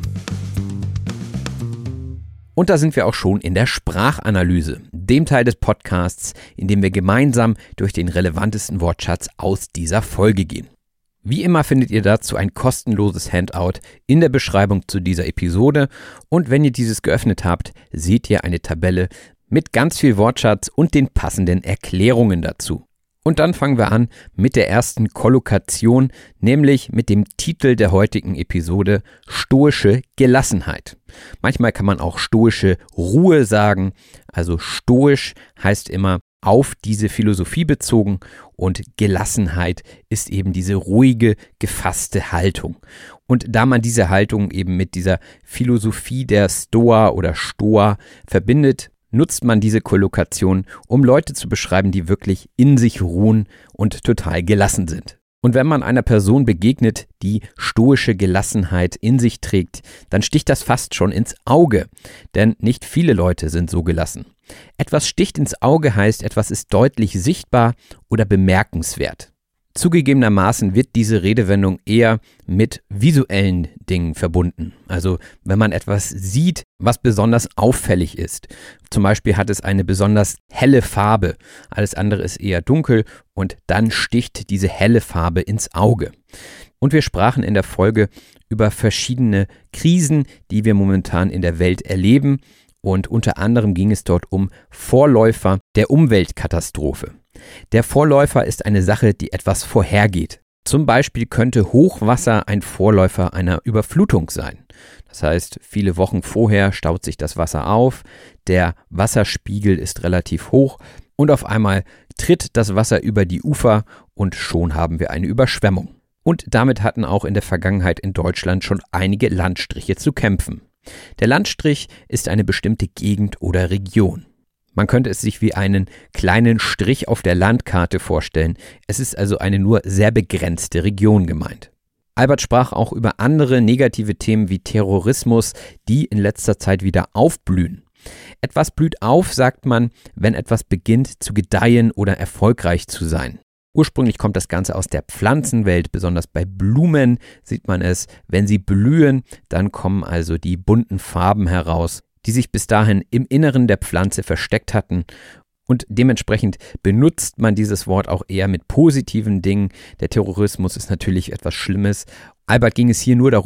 Und da sind wir auch schon in der Sprachanalyse, dem Teil des Podcasts, in dem wir gemeinsam durch den relevantesten Wortschatz aus dieser Folge gehen. Wie immer findet ihr dazu ein kostenloses Handout in der Beschreibung zu dieser Episode und wenn ihr dieses geöffnet habt, seht ihr eine Tabelle mit ganz viel Wortschatz und den passenden Erklärungen dazu. Und dann fangen wir an mit der ersten Kollokation, nämlich mit dem Titel der heutigen Episode Stoische Gelassenheit. Manchmal kann man auch stoische Ruhe sagen, also stoisch heißt immer auf diese Philosophie bezogen und Gelassenheit ist eben diese ruhige, gefasste Haltung. Und da man diese Haltung eben mit dieser Philosophie der Stoa oder Stoa verbindet, nutzt man diese Kollokation, um Leute zu beschreiben, die wirklich in sich ruhen und total gelassen sind. Und wenn man einer Person begegnet, die stoische Gelassenheit in sich trägt, dann sticht das fast schon ins Auge, denn nicht viele Leute sind so gelassen. Etwas sticht ins Auge heißt, etwas ist deutlich sichtbar oder bemerkenswert. Zugegebenermaßen wird diese Redewendung eher mit visuellen Dingen verbunden. Also wenn man etwas sieht, was besonders auffällig ist. Zum Beispiel hat es eine besonders helle Farbe, alles andere ist eher dunkel und dann sticht diese helle Farbe ins Auge. Und wir sprachen in der Folge über verschiedene Krisen, die wir momentan in der Welt erleben. Und unter anderem ging es dort um Vorläufer der Umweltkatastrophe. Der Vorläufer ist eine Sache, die etwas vorhergeht. Zum Beispiel könnte Hochwasser ein Vorläufer einer Überflutung sein. Das heißt, viele Wochen vorher staut sich das Wasser auf, der Wasserspiegel ist relativ hoch und auf einmal tritt das Wasser über die Ufer und schon haben wir eine Überschwemmung. Und damit hatten auch in der Vergangenheit in Deutschland schon einige Landstriche zu kämpfen. Der Landstrich ist eine bestimmte Gegend oder Region. Man könnte es sich wie einen kleinen Strich auf der Landkarte vorstellen. Es ist also eine nur sehr begrenzte Region gemeint. Albert sprach auch über andere negative Themen wie Terrorismus, die in letzter Zeit wieder aufblühen. Etwas blüht auf, sagt man, wenn etwas beginnt zu gedeihen oder erfolgreich zu sein. Ursprünglich kommt das Ganze aus der Pflanzenwelt, besonders bei Blumen sieht man es. Wenn sie blühen, dann kommen also die bunten Farben heraus, die sich bis dahin im Inneren der Pflanze versteckt hatten. Und dementsprechend benutzt man dieses Wort auch eher mit positiven Dingen. Der Terrorismus ist natürlich etwas Schlimmes. Albert ging es hier nur darum,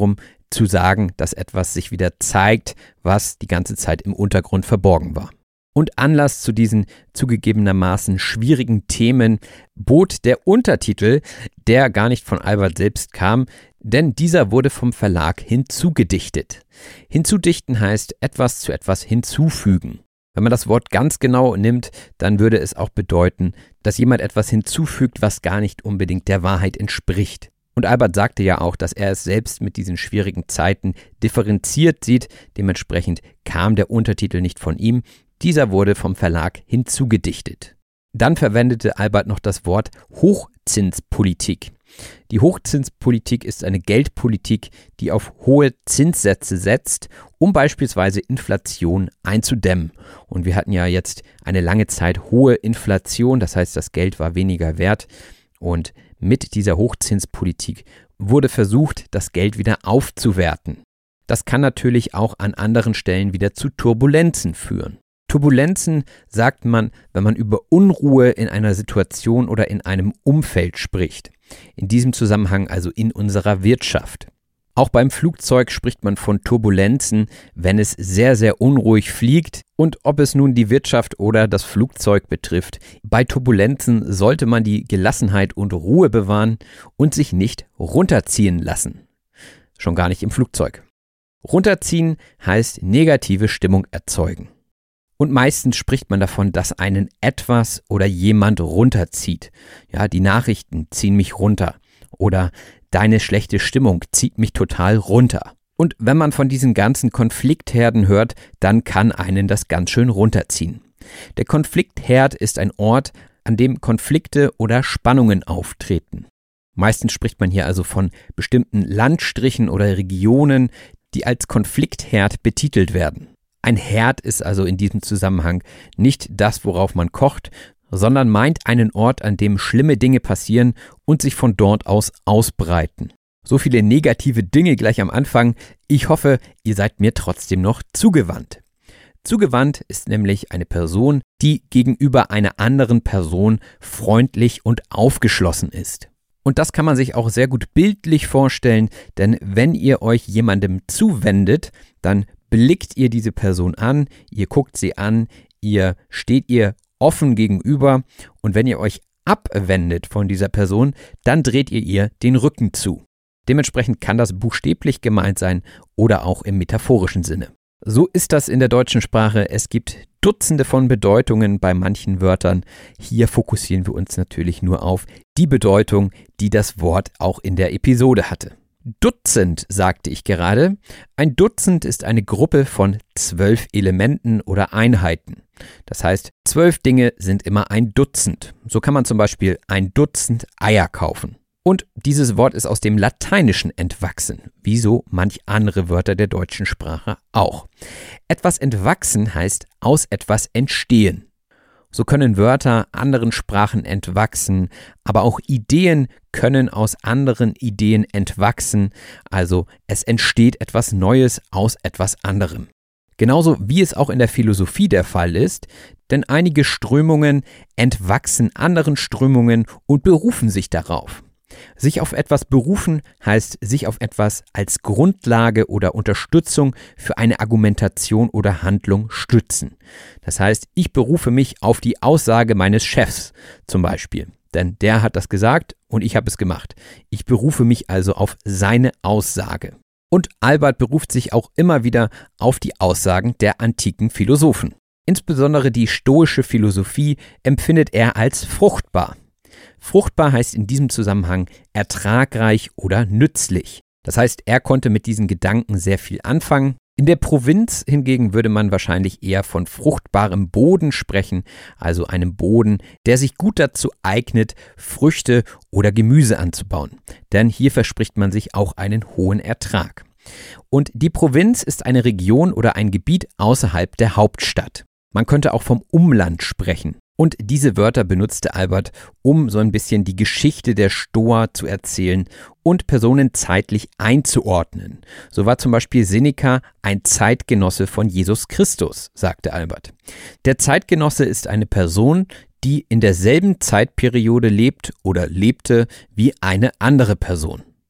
zu sagen, dass etwas sich wieder zeigt, was die ganze Zeit im Untergrund verborgen war. Und Anlass zu diesen zugegebenermaßen schwierigen Themen bot der Untertitel, der gar nicht von Albert selbst kam, denn dieser wurde vom Verlag hinzugedichtet. Hinzudichten heißt etwas zu etwas hinzufügen. Wenn man das Wort ganz genau nimmt, dann würde es auch bedeuten, dass jemand etwas hinzufügt, was gar nicht unbedingt der Wahrheit entspricht. Und Albert sagte ja auch, dass er es selbst mit diesen schwierigen Zeiten differenziert sieht. Dementsprechend kam der Untertitel nicht von ihm. Dieser wurde vom Verlag hinzugedichtet. Dann verwendete Albert noch das Wort Hochzinspolitik. Die Hochzinspolitik ist eine Geldpolitik, die auf hohe Zinssätze setzt, um beispielsweise Inflation einzudämmen. Und wir hatten ja jetzt eine lange Zeit hohe Inflation, das heißt, das Geld war weniger wert. Und mit dieser Hochzinspolitik wurde versucht, das Geld wieder aufzuwerten. Das kann natürlich auch an anderen Stellen wieder zu Turbulenzen führen. Turbulenzen sagt man, wenn man über Unruhe in einer Situation oder in einem Umfeld spricht. In diesem Zusammenhang also in unserer Wirtschaft. Auch beim Flugzeug spricht man von Turbulenzen, wenn es sehr, sehr unruhig fliegt. Und ob es nun die Wirtschaft oder das Flugzeug betrifft, bei Turbulenzen sollte man die Gelassenheit und Ruhe bewahren und sich nicht runterziehen lassen. Schon gar nicht im Flugzeug. Runterziehen heißt negative Stimmung erzeugen. Und meistens spricht man davon, dass einen etwas oder jemand runterzieht. Ja, die Nachrichten ziehen mich runter. Oder deine schlechte Stimmung zieht mich total runter. Und wenn man von diesen ganzen Konfliktherden hört, dann kann einen das ganz schön runterziehen. Der Konfliktherd ist ein Ort, an dem Konflikte oder Spannungen auftreten. Meistens spricht man hier also von bestimmten Landstrichen oder Regionen, die als Konfliktherd betitelt werden. Ein Herd ist also in diesem Zusammenhang nicht das, worauf man kocht, sondern meint einen Ort, an dem schlimme Dinge passieren und sich von dort aus ausbreiten. So viele negative Dinge gleich am Anfang. Ich hoffe, ihr seid mir trotzdem noch zugewandt. Zugewandt ist nämlich eine Person, die gegenüber einer anderen Person freundlich und aufgeschlossen ist. Und das kann man sich auch sehr gut bildlich vorstellen, denn wenn ihr euch jemandem zuwendet, dann blickt ihr diese Person an, ihr guckt sie an, ihr steht ihr offen gegenüber und wenn ihr euch abwendet von dieser Person, dann dreht ihr den Rücken zu. Dementsprechend kann das buchstäblich gemeint sein oder auch im metaphorischen Sinne. So ist das in der deutschen Sprache. Es gibt Dutzende von Bedeutungen bei manchen Wörtern. Hier fokussieren wir uns natürlich nur auf die Bedeutung, die das Wort auch in der Episode hatte. Dutzend, sagte ich gerade. Ein Dutzend ist eine Gruppe von 12 Elementen oder Einheiten. Das heißt, 12 Dinge sind immer ein Dutzend. So kann man zum Beispiel ein Dutzend Eier kaufen. Und dieses Wort ist aus dem Lateinischen entwachsen, wie so manch andere Wörter der deutschen Sprache auch. Etwas entwachsen heißt aus etwas entstehen. So können Wörter anderen Sprachen entwachsen, aber auch Ideen können aus anderen Ideen entwachsen, also es entsteht etwas Neues aus etwas anderem. Genauso wie es auch in der Philosophie der Fall ist, denn einige Strömungen entwachsen anderen Strömungen und berufen sich darauf. Sich auf etwas berufen heißt sich auf etwas als Grundlage oder Unterstützung für eine Argumentation oder Handlung stützen. Das heißt, ich berufe mich auf die Aussage meines Chefs zum Beispiel, denn der hat das gesagt und ich habe es gemacht. Ich berufe mich also auf seine Aussage. Und Albert beruft sich auch immer wieder auf die Aussagen der antiken Philosophen. Insbesondere die stoische Philosophie empfindet er als fruchtbar. Fruchtbar heißt in diesem Zusammenhang ertragreich oder nützlich. Das heißt, er konnte mit diesen Gedanken sehr viel anfangen. In der Provinz hingegen würde man wahrscheinlich eher von fruchtbarem Boden sprechen, also einem Boden, der sich gut dazu eignet, Früchte oder Gemüse anzubauen. Denn hier verspricht man sich auch einen hohen Ertrag. Und die Provinz ist eine Region oder ein Gebiet außerhalb der Hauptstadt. Man könnte auch vom Umland sprechen. Und diese Wörter benutzte Albert, um so ein bisschen die Geschichte der Stoa zu erzählen und Personen zeitlich einzuordnen. So war zum Beispiel Seneca ein Zeitgenosse von Jesus Christus, sagte Albert. Der Zeitgenosse ist eine Person, die in derselben Zeitperiode lebt oder lebte wie eine andere Person.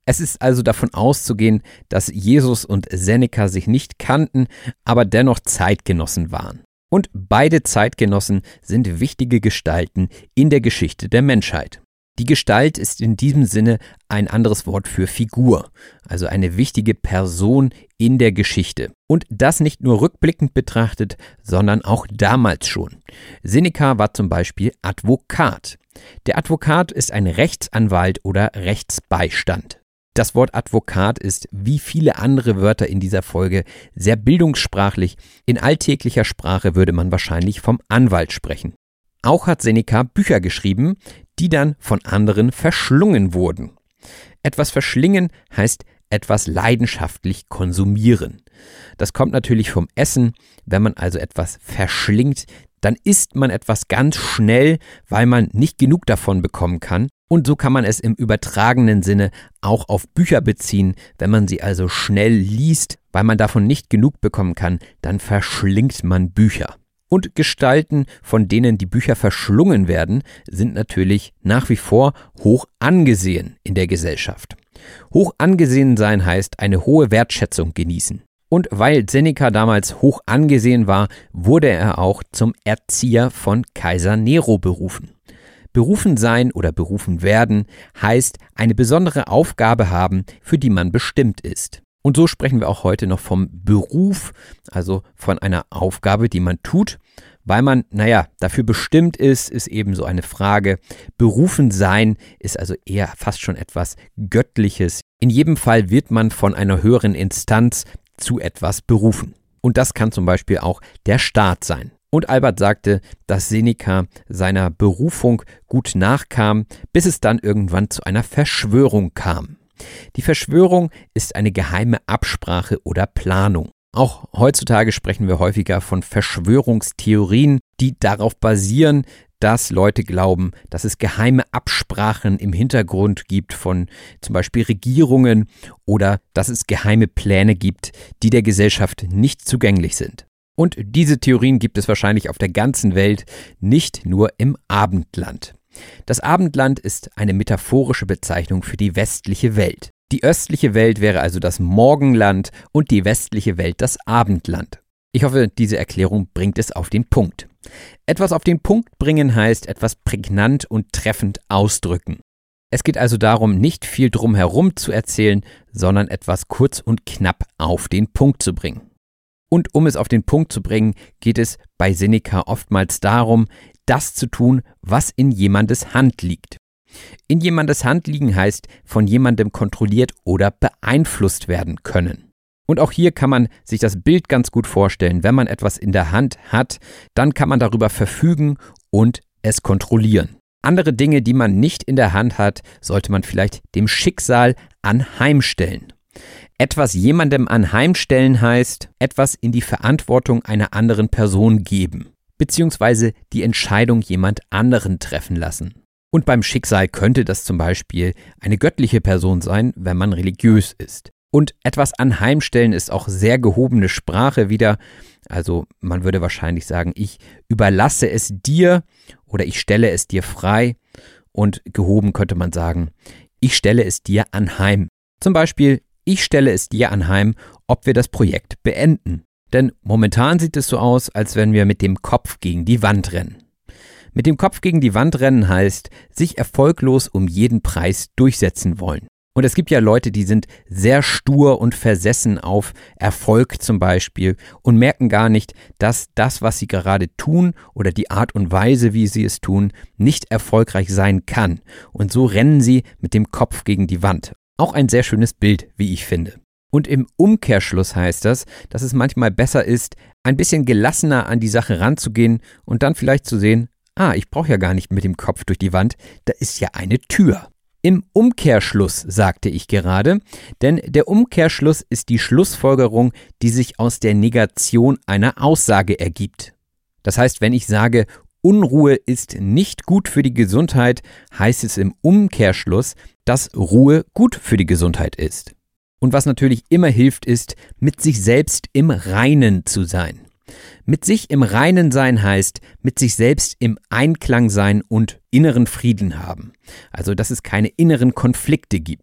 Es ist also davon auszugehen, dass Jesus und Seneca sich nicht kannten, aber dennoch Zeitgenossen waren. Und beide Zeitgenossen sind wichtige Gestalten in der Geschichte der Menschheit. Die Gestalt ist in diesem Sinne ein anderes Wort für Figur, also eine wichtige Person in der Geschichte. Und das nicht nur rückblickend betrachtet, sondern auch damals schon. Seneca war zum Beispiel Advokat. Der Advokat ist ein Rechtsanwalt oder Rechtsbeistand. Das Wort Advokat ist, wie viele andere Wörter in dieser Folge, sehr bildungssprachlich. In alltäglicher Sprache würde man wahrscheinlich vom Anwalt sprechen. Auch hat Seneca Bücher geschrieben, die dann von anderen verschlungen wurden. Etwas verschlingen heißt etwas leidenschaftlich konsumieren. Das kommt natürlich vom Essen. Wenn man also etwas verschlingt, dann isst man etwas ganz schnell, weil man nicht genug davon bekommen kann. Und so kann man es im übertragenen Sinne auch auf Bücher beziehen. Wenn man sie also schnell liest, weil man davon nicht genug bekommen kann, dann verschlingt man Bücher. Und Gestalten, von denen die Bücher verschlungen werden, sind natürlich nach wie vor hoch angesehen in der Gesellschaft. Hoch angesehen sein heißt eine hohe Wertschätzung genießen. Und weil Seneca damals hoch angesehen war, wurde er auch zum Erzieher von Kaiser Nero berufen. Berufen sein oder berufen werden heißt eine besondere Aufgabe haben, für die man bestimmt ist. Und so sprechen wir auch heute noch vom Beruf, also von einer Aufgabe, die man tut, weil man, dafür bestimmt ist eben so eine Frage. Berufen sein ist also eher fast schon etwas Göttliches. In jedem Fall wird man von einer höheren Instanz zu etwas berufen. Und das kann zum Beispiel auch der Staat sein. Und Albert sagte, dass Seneca seiner Berufung gut nachkam, bis es dann irgendwann zu einer Verschwörung kam. Die Verschwörung ist eine geheime Absprache oder Planung. Auch heutzutage sprechen wir häufiger von Verschwörungstheorien, die darauf basieren, dass Leute glauben, dass es geheime Absprachen im Hintergrund gibt von zum Beispiel Regierungen oder dass es geheime Pläne gibt, die der Gesellschaft nicht zugänglich sind. Und diese Theorien gibt es wahrscheinlich auf der ganzen Welt, nicht nur im Abendland. Das Abendland ist eine metaphorische Bezeichnung für die westliche Welt. Die östliche Welt wäre also das Morgenland und die westliche Welt das Abendland. Ich hoffe, diese Erklärung bringt es auf den Punkt. Etwas auf den Punkt bringen heißt etwas prägnant und treffend ausdrücken. Es geht also darum, nicht viel drumherum zu erzählen, sondern etwas kurz und knapp auf den Punkt zu bringen. Und um es auf den Punkt zu bringen, geht es bei Seneca oftmals darum, das zu tun, was in jemandes Hand liegt. In jemandes Hand liegen heißt, von jemandem kontrolliert oder beeinflusst werden können. Und auch hier kann man sich das Bild ganz gut vorstellen. Wenn man etwas in der Hand hat, dann kann man darüber verfügen und es kontrollieren. Andere Dinge, die man nicht in der Hand hat, sollte man vielleicht dem Schicksal anheimstellen. Etwas jemandem anheimstellen heißt, etwas in die Verantwortung einer anderen Person geben, beziehungsweise die Entscheidung jemand anderen treffen lassen. Und beim Schicksal könnte das zum Beispiel eine göttliche Person sein, wenn man religiös ist. Und etwas anheimstellen ist auch sehr gehobene Sprache wieder. Also man würde wahrscheinlich sagen, ich überlasse es dir oder ich stelle es dir frei. Und gehoben könnte man sagen, ich stelle es dir anheim. Zum Beispiel, ich stelle es dir anheim, ob wir das Projekt beenden. Denn momentan sieht es so aus, als wenn wir mit dem Kopf gegen die Wand rennen. Mit dem Kopf gegen die Wand rennen heißt, sich erfolglos um jeden Preis durchsetzen wollen. Und es gibt ja Leute, die sind sehr stur und versessen auf Erfolg zum Beispiel und merken gar nicht, dass das, was sie gerade tun oder die Art und Weise, wie sie es tun, nicht erfolgreich sein kann. Und so rennen sie mit dem Kopf gegen die Wand. Auch ein sehr schönes Bild, wie ich finde. Und im Umkehrschluss heißt das, dass es manchmal besser ist, ein bisschen gelassener an die Sache ranzugehen und dann vielleicht zu sehen, ich brauche ja gar nicht mit dem Kopf durch die Wand, da ist ja eine Tür. Im Umkehrschluss, sagte ich gerade, denn der Umkehrschluss ist die Schlussfolgerung, die sich aus der Negation einer Aussage ergibt. Das heißt, wenn ich sage, Unruhe ist nicht gut für die Gesundheit, heißt es im Umkehrschluss, dass Ruhe gut für die Gesundheit ist. Und was natürlich immer hilft, ist, mit sich selbst im Reinen zu sein. Mit sich im Reinen sein heißt, mit sich selbst im Einklang sein und inneren Frieden haben. Also, dass es keine inneren Konflikte gibt.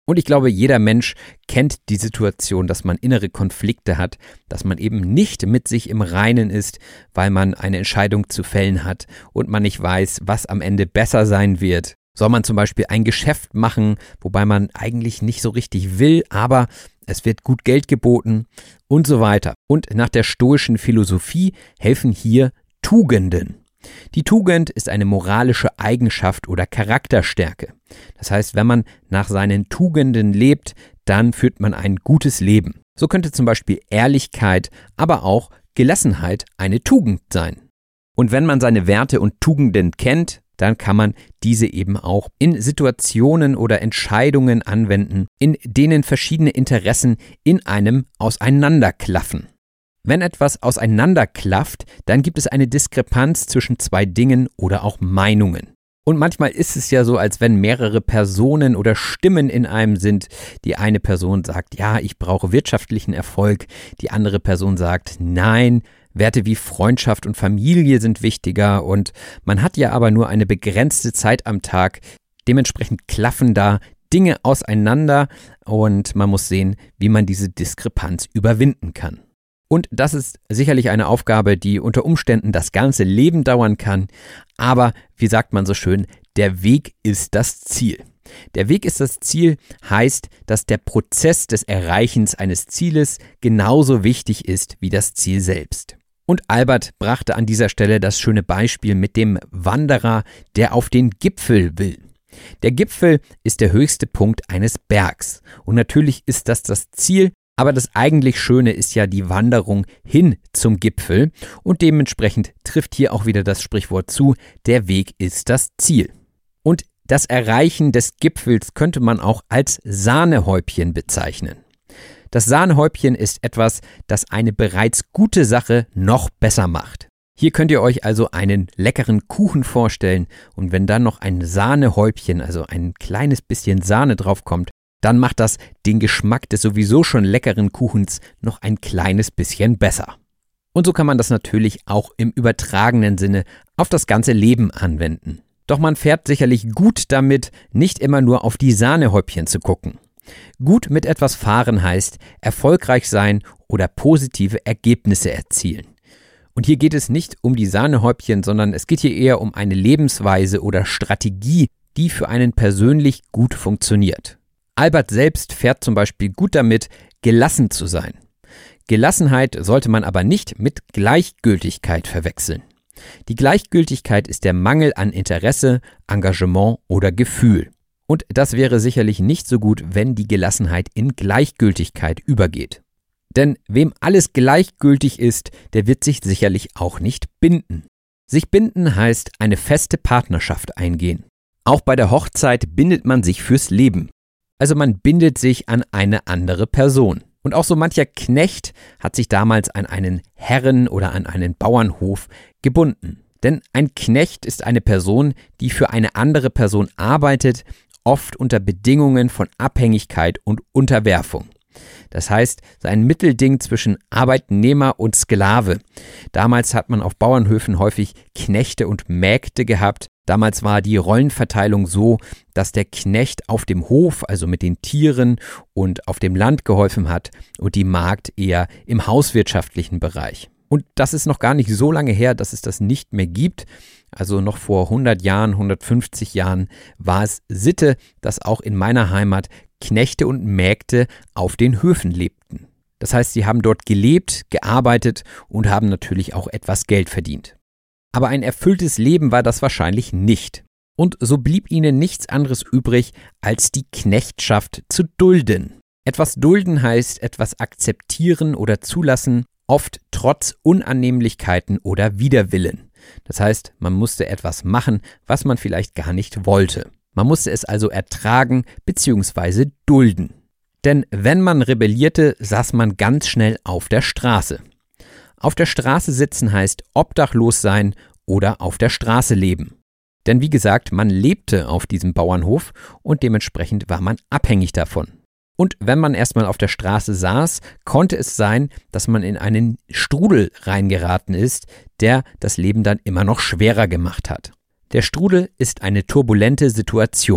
Und ich glaube, jeder Mensch kennt die Situation, dass man innere Konflikte hat, dass man eben nicht mit sich im Reinen ist, weil man eine Entscheidung zu fällen hat und man nicht weiß, was am Ende besser sein wird. Soll man zum Beispiel ein Geschäft machen, wobei man eigentlich nicht so richtig will, aber es wird gut Geld geboten und so weiter. Und nach der stoischen Philosophie helfen hier Tugenden. Die Tugend ist eine moralische Eigenschaft oder Charakterstärke. Das heißt, wenn man nach seinen Tugenden lebt, dann führt man ein gutes Leben. So könnte zum Beispiel Ehrlichkeit, aber auch Gelassenheit eine Tugend sein. Und wenn man seine Werte und Tugenden kennt, dann kann man diese eben auch in Situationen oder Entscheidungen anwenden, in denen verschiedene Interessen in einem auseinanderklaffen. Wenn etwas auseinanderklafft, dann gibt es eine Diskrepanz zwischen zwei Dingen oder auch Meinungen. Und manchmal ist es ja so, als wenn mehrere Personen oder Stimmen in einem sind. Die eine Person sagt, ja, ich brauche wirtschaftlichen Erfolg. Die andere Person sagt, nein, Werte wie Freundschaft und Familie sind wichtiger. Und man hat ja aber nur eine begrenzte Zeit am Tag. Dementsprechend klaffen da Dinge auseinander und man muss sehen, wie man diese Diskrepanz überwinden kann. Und das ist sicherlich eine Aufgabe, die unter Umständen das ganze Leben dauern kann. Aber wie sagt man so schön, der Weg ist das Ziel. Der Weg ist das Ziel heißt, dass der Prozess des Erreichens eines Zieles genauso wichtig ist wie das Ziel selbst. Und Albert brachte an dieser Stelle das schöne Beispiel mit dem Wanderer, der auf den Gipfel will. Der Gipfel ist der höchste Punkt eines Bergs. Und natürlich ist das Ziel. Aber das eigentlich Schöne ist ja die Wanderung hin zum Gipfel und dementsprechend trifft hier auch wieder das Sprichwort zu, der Weg ist das Ziel. Und das Erreichen des Gipfels könnte man auch als Sahnehäubchen bezeichnen. Das Sahnehäubchen ist etwas, das eine bereits gute Sache noch besser macht. Hier könnt ihr euch also einen leckeren Kuchen vorstellen und wenn dann noch ein Sahnehäubchen, also ein kleines bisschen Sahne draufkommt, dann macht das den Geschmack des sowieso schon leckeren Kuchens noch ein kleines bisschen besser. Und so kann man das natürlich auch im übertragenen Sinne auf das ganze Leben anwenden. Doch man fährt sicherlich gut damit, nicht immer nur auf die Sahnehäubchen zu gucken. Gut mit etwas fahren heißt erfolgreich sein oder positive Ergebnisse erzielen. Und hier geht es nicht um die Sahnehäubchen, sondern es geht hier eher um eine Lebensweise oder Strategie, die für einen persönlich gut funktioniert. Albert selbst fährt zum Beispiel gut damit, gelassen zu sein. Gelassenheit sollte man aber nicht mit Gleichgültigkeit verwechseln. Die Gleichgültigkeit ist der Mangel an Interesse, Engagement oder Gefühl. Und das wäre sicherlich nicht so gut, wenn die Gelassenheit in Gleichgültigkeit übergeht. Denn wem alles gleichgültig ist, der wird sich sicherlich auch nicht binden. Sich binden heißt eine feste Partnerschaft eingehen. Auch bei der Hochzeit bindet man sich fürs Leben. Also man bindet sich an eine andere Person. Und auch so mancher Knecht hat sich damals an einen Herren oder an einen Bauernhof gebunden. Denn ein Knecht ist eine Person, die für eine andere Person arbeitet, oft unter Bedingungen von Abhängigkeit und Unterwerfung. Das heißt, ein Mittelding zwischen Arbeitnehmer und Sklave. Damals hat man auf Bauernhöfen häufig Knechte und Mägde gehabt. Damals war die Rollenverteilung so, dass der Knecht auf dem Hof, also mit den Tieren und auf dem Land geholfen hat und die Magd eher im hauswirtschaftlichen Bereich. Und das ist noch gar nicht so lange her, dass es das nicht mehr gibt. Also noch vor 100 Jahren, 150 Jahren war es Sitte, dass auch in meiner Heimat Knechte und Mägde auf den Höfen lebten. Das heißt, sie haben dort gelebt, gearbeitet und haben natürlich auch etwas Geld verdient. Aber ein erfülltes Leben war das wahrscheinlich nicht. Und so blieb ihnen nichts anderes übrig, als die Knechtschaft zu dulden. Etwas dulden heißt etwas akzeptieren oder zulassen, oft trotz Unannehmlichkeiten oder Widerwillen. Das heißt, man musste etwas machen, was man vielleicht gar nicht wollte. Man musste es also ertragen bzw. dulden. Denn wenn man rebellierte, saß man ganz schnell auf der Straße. Auf der Straße sitzen heißt obdachlos sein oder auf der Straße leben. Denn wie gesagt, man lebte auf diesem Bauernhof und dementsprechend war man abhängig davon. Und wenn man erstmal auf der Straße saß, konnte es sein, dass man in einen Strudel reingeraten ist, der das Leben dann immer noch schwerer gemacht hat. Der Strudel ist eine turbulente Situation.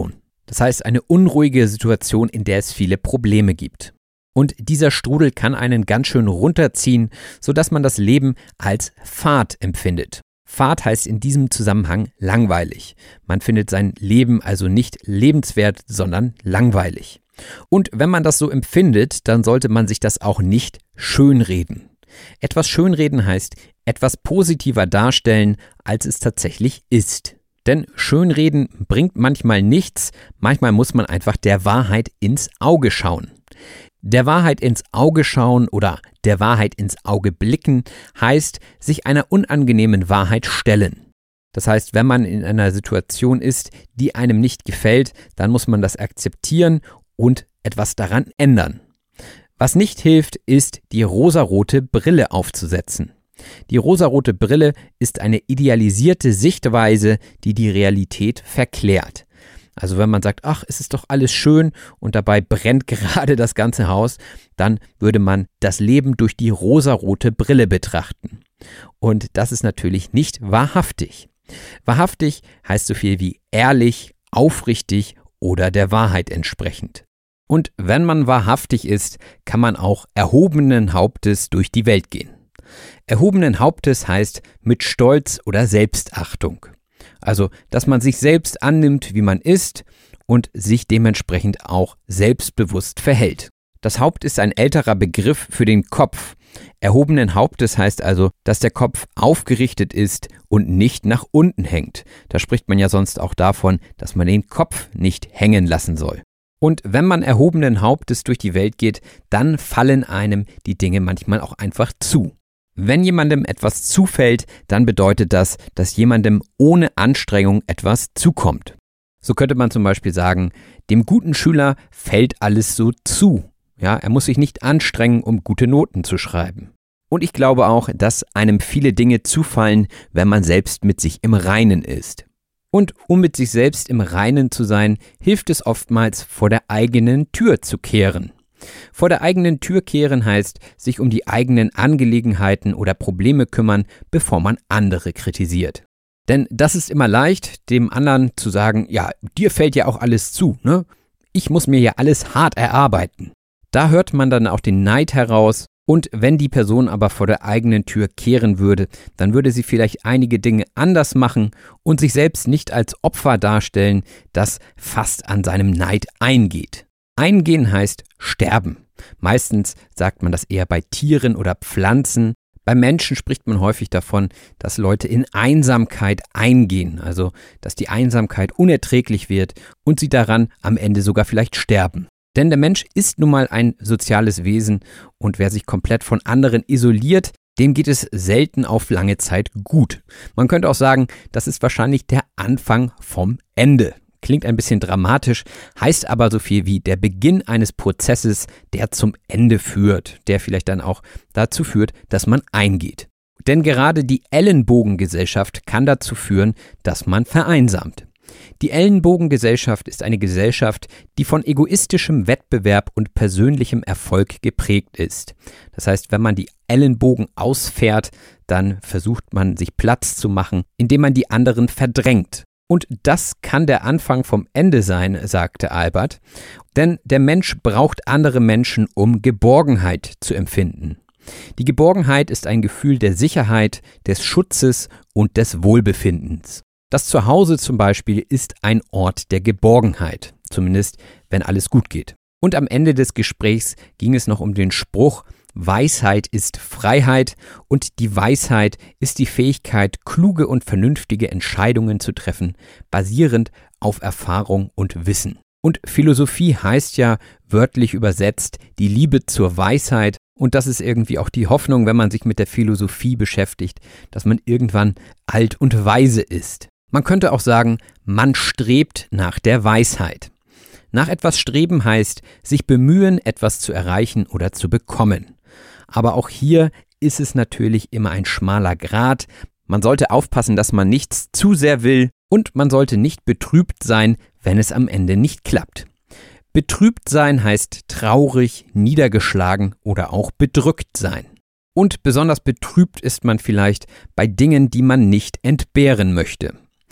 Das heißt, eine unruhige Situation, in der es viele Probleme gibt. Und dieser Strudel kann einen ganz schön runterziehen, sodass man das Leben als fad empfindet. Fad heißt in diesem Zusammenhang langweilig. Man findet sein Leben also nicht lebenswert, sondern langweilig. Und wenn man das so empfindet, dann sollte man sich das auch nicht schönreden. Etwas schönreden heißt etwas positiver darstellen, als es tatsächlich ist. Denn Schönreden bringt manchmal nichts, manchmal muss man einfach der Wahrheit ins Auge schauen. Der Wahrheit ins Auge schauen oder der Wahrheit ins Auge blicken heißt, sich einer unangenehmen Wahrheit stellen. Das heißt, wenn man in einer Situation ist, die einem nicht gefällt, dann muss man das akzeptieren und etwas daran ändern. Was nicht hilft, ist, die rosarote Brille aufzusetzen. Die rosarote Brille ist eine idealisierte Sichtweise, die die Realität verklärt. Also wenn man sagt, ach, es ist doch alles schön und dabei brennt gerade das ganze Haus, dann würde man das Leben durch die rosarote Brille betrachten. Und das ist natürlich nicht wahrhaftig. Wahrhaftig heißt so viel wie ehrlich, aufrichtig oder der Wahrheit entsprechend. Und wenn man wahrhaftig ist, kann man auch erhobenen Hauptes durch die Welt gehen. Erhobenen Hauptes heißt mit Stolz oder Selbstachtung. Also, dass man sich selbst annimmt, wie man ist und sich dementsprechend auch selbstbewusst verhält. Das Haupt ist ein älterer Begriff für den Kopf. Erhobenen Hauptes heißt also, dass der Kopf aufgerichtet ist und nicht nach unten hängt. Da spricht man ja sonst auch davon, dass man den Kopf nicht hängen lassen soll. Und wenn man erhobenen Hauptes durch die Welt geht, dann fallen einem die Dinge manchmal auch einfach zu. Wenn jemandem etwas zufällt, dann bedeutet das, dass jemandem ohne Anstrengung etwas zukommt. So könnte man zum Beispiel sagen, dem guten Schüler fällt alles so zu. Ja, er muss sich nicht anstrengen, um gute Noten zu schreiben. Und ich glaube auch, dass einem viele Dinge zufallen, wenn man selbst mit sich im Reinen ist. Und um mit sich selbst im Reinen zu sein, hilft es oftmals, vor der eigenen Tür zu kehren. Vor der eigenen Tür kehren heißt, sich um die eigenen Angelegenheiten oder Probleme kümmern, bevor man andere kritisiert. Denn das ist immer leicht, dem anderen zu sagen, ja, dir fällt ja auch alles zu, ne? Ich muss mir ja alles hart erarbeiten. Da hört man dann auch den Neid heraus. Und wenn die Person aber vor der eigenen Tür kehren würde, dann würde sie vielleicht einige Dinge anders machen und sich selbst nicht als Opfer darstellen, das fast an seinem Neid eingeht. Eingehen heißt sterben. Meistens sagt man das eher bei Tieren oder Pflanzen. Bei Menschen spricht man häufig davon, dass Leute in Einsamkeit eingehen, also dass die Einsamkeit unerträglich wird und sie daran am Ende sogar vielleicht sterben. Denn der Mensch ist nun mal ein soziales Wesen und wer sich komplett von anderen isoliert, dem geht es selten auf lange Zeit gut. Man könnte auch sagen, das ist wahrscheinlich der Anfang vom Ende. Klingt ein bisschen dramatisch, heißt aber so viel wie der Beginn eines Prozesses, der zum Ende führt, der vielleicht dann auch dazu führt, dass man eingeht. Denn gerade die Ellenbogengesellschaft kann dazu führen, dass man vereinsamt. Die Ellenbogengesellschaft ist eine Gesellschaft, die von egoistischem Wettbewerb und persönlichem Erfolg geprägt ist. Das heißt, wenn man die Ellenbogen ausfährt, dann versucht man, sich Platz zu machen, indem man die anderen verdrängt. Und das kann der Anfang vom Ende sein, sagte Albert, denn der Mensch braucht andere Menschen, um Geborgenheit zu empfinden. Die Geborgenheit ist ein Gefühl der Sicherheit, des Schutzes und des Wohlbefindens. Das Zuhause zum Beispiel ist ein Ort der Geborgenheit, zumindest wenn alles gut geht. Und am Ende des Gesprächs ging es noch um den Spruch, Weisheit ist Freiheit und die Weisheit ist die Fähigkeit, kluge und vernünftige Entscheidungen zu treffen, basierend auf Erfahrung und Wissen. Und Philosophie heißt ja wörtlich übersetzt die Liebe zur Weisheit und das ist irgendwie auch die Hoffnung, wenn man sich mit der Philosophie beschäftigt, dass man irgendwann alt und weise ist. Man könnte auch sagen, man strebt nach der Weisheit. Nach etwas streben heißt, sich bemühen, etwas zu erreichen oder zu bekommen. Aber auch hier ist es natürlich immer ein schmaler Grat. Man sollte aufpassen, dass man nichts zu sehr will und man sollte nicht betrübt sein, wenn es am Ende nicht klappt. Betrübt sein heißt traurig, niedergeschlagen oder auch bedrückt sein. Und besonders betrübt ist man vielleicht bei Dingen, die man nicht entbehren möchte.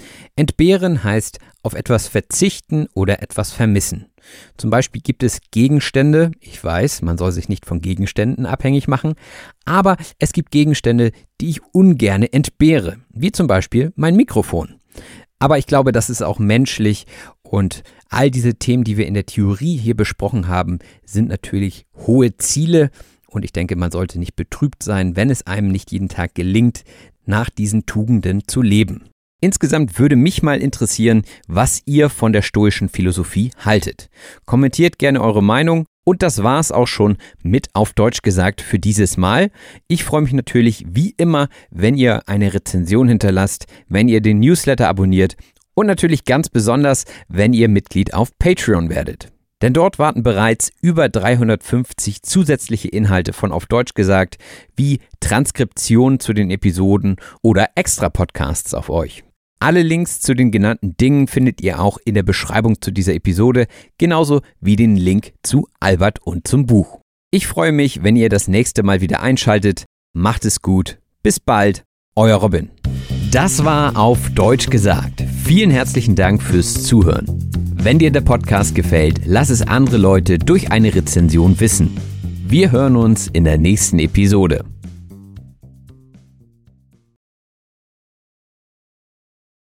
Entbehren heißt auf etwas verzichten oder etwas vermissen. Zum Beispiel gibt es Gegenstände, ich weiß, man soll sich nicht von Gegenständen abhängig machen, aber es gibt Gegenstände, die ich ungerne entbehre, wie zum Beispiel mein Mikrofon. Aber ich glaube, das ist auch menschlich und all diese Themen, die wir in der Theorie hier besprochen haben, sind natürlich hohe Ziele und ich denke, man sollte nicht betrübt sein, wenn es einem nicht jeden Tag gelingt, nach diesen Tugenden zu leben. Insgesamt würde mich mal interessieren, was ihr von der stoischen Philosophie haltet. Kommentiert gerne eure Meinung und das war's auch schon mit Auf Deutsch gesagt für dieses Mal. Ich freue mich natürlich wie immer, wenn ihr eine Rezension hinterlasst, wenn ihr den Newsletter abonniert und natürlich ganz besonders, wenn ihr Mitglied auf Patreon werdet. Denn dort warten bereits über 350 zusätzliche Inhalte von Auf Deutsch gesagt, wie Transkriptionen zu den Episoden oder Extra-Podcasts auf euch. Alle Links zu den genannten Dingen findet ihr auch in der Beschreibung zu dieser Episode, genauso wie den Link zu Albert und zum Buch. Ich freue mich, wenn ihr das nächste Mal wieder einschaltet. Macht es gut. Bis bald. Euer Robin. Das war Auf Deutsch gesagt. Vielen herzlichen Dank fürs Zuhören. Wenn dir der Podcast gefällt, lass es andere Leute durch eine Rezension wissen. Wir hören uns in der nächsten Episode.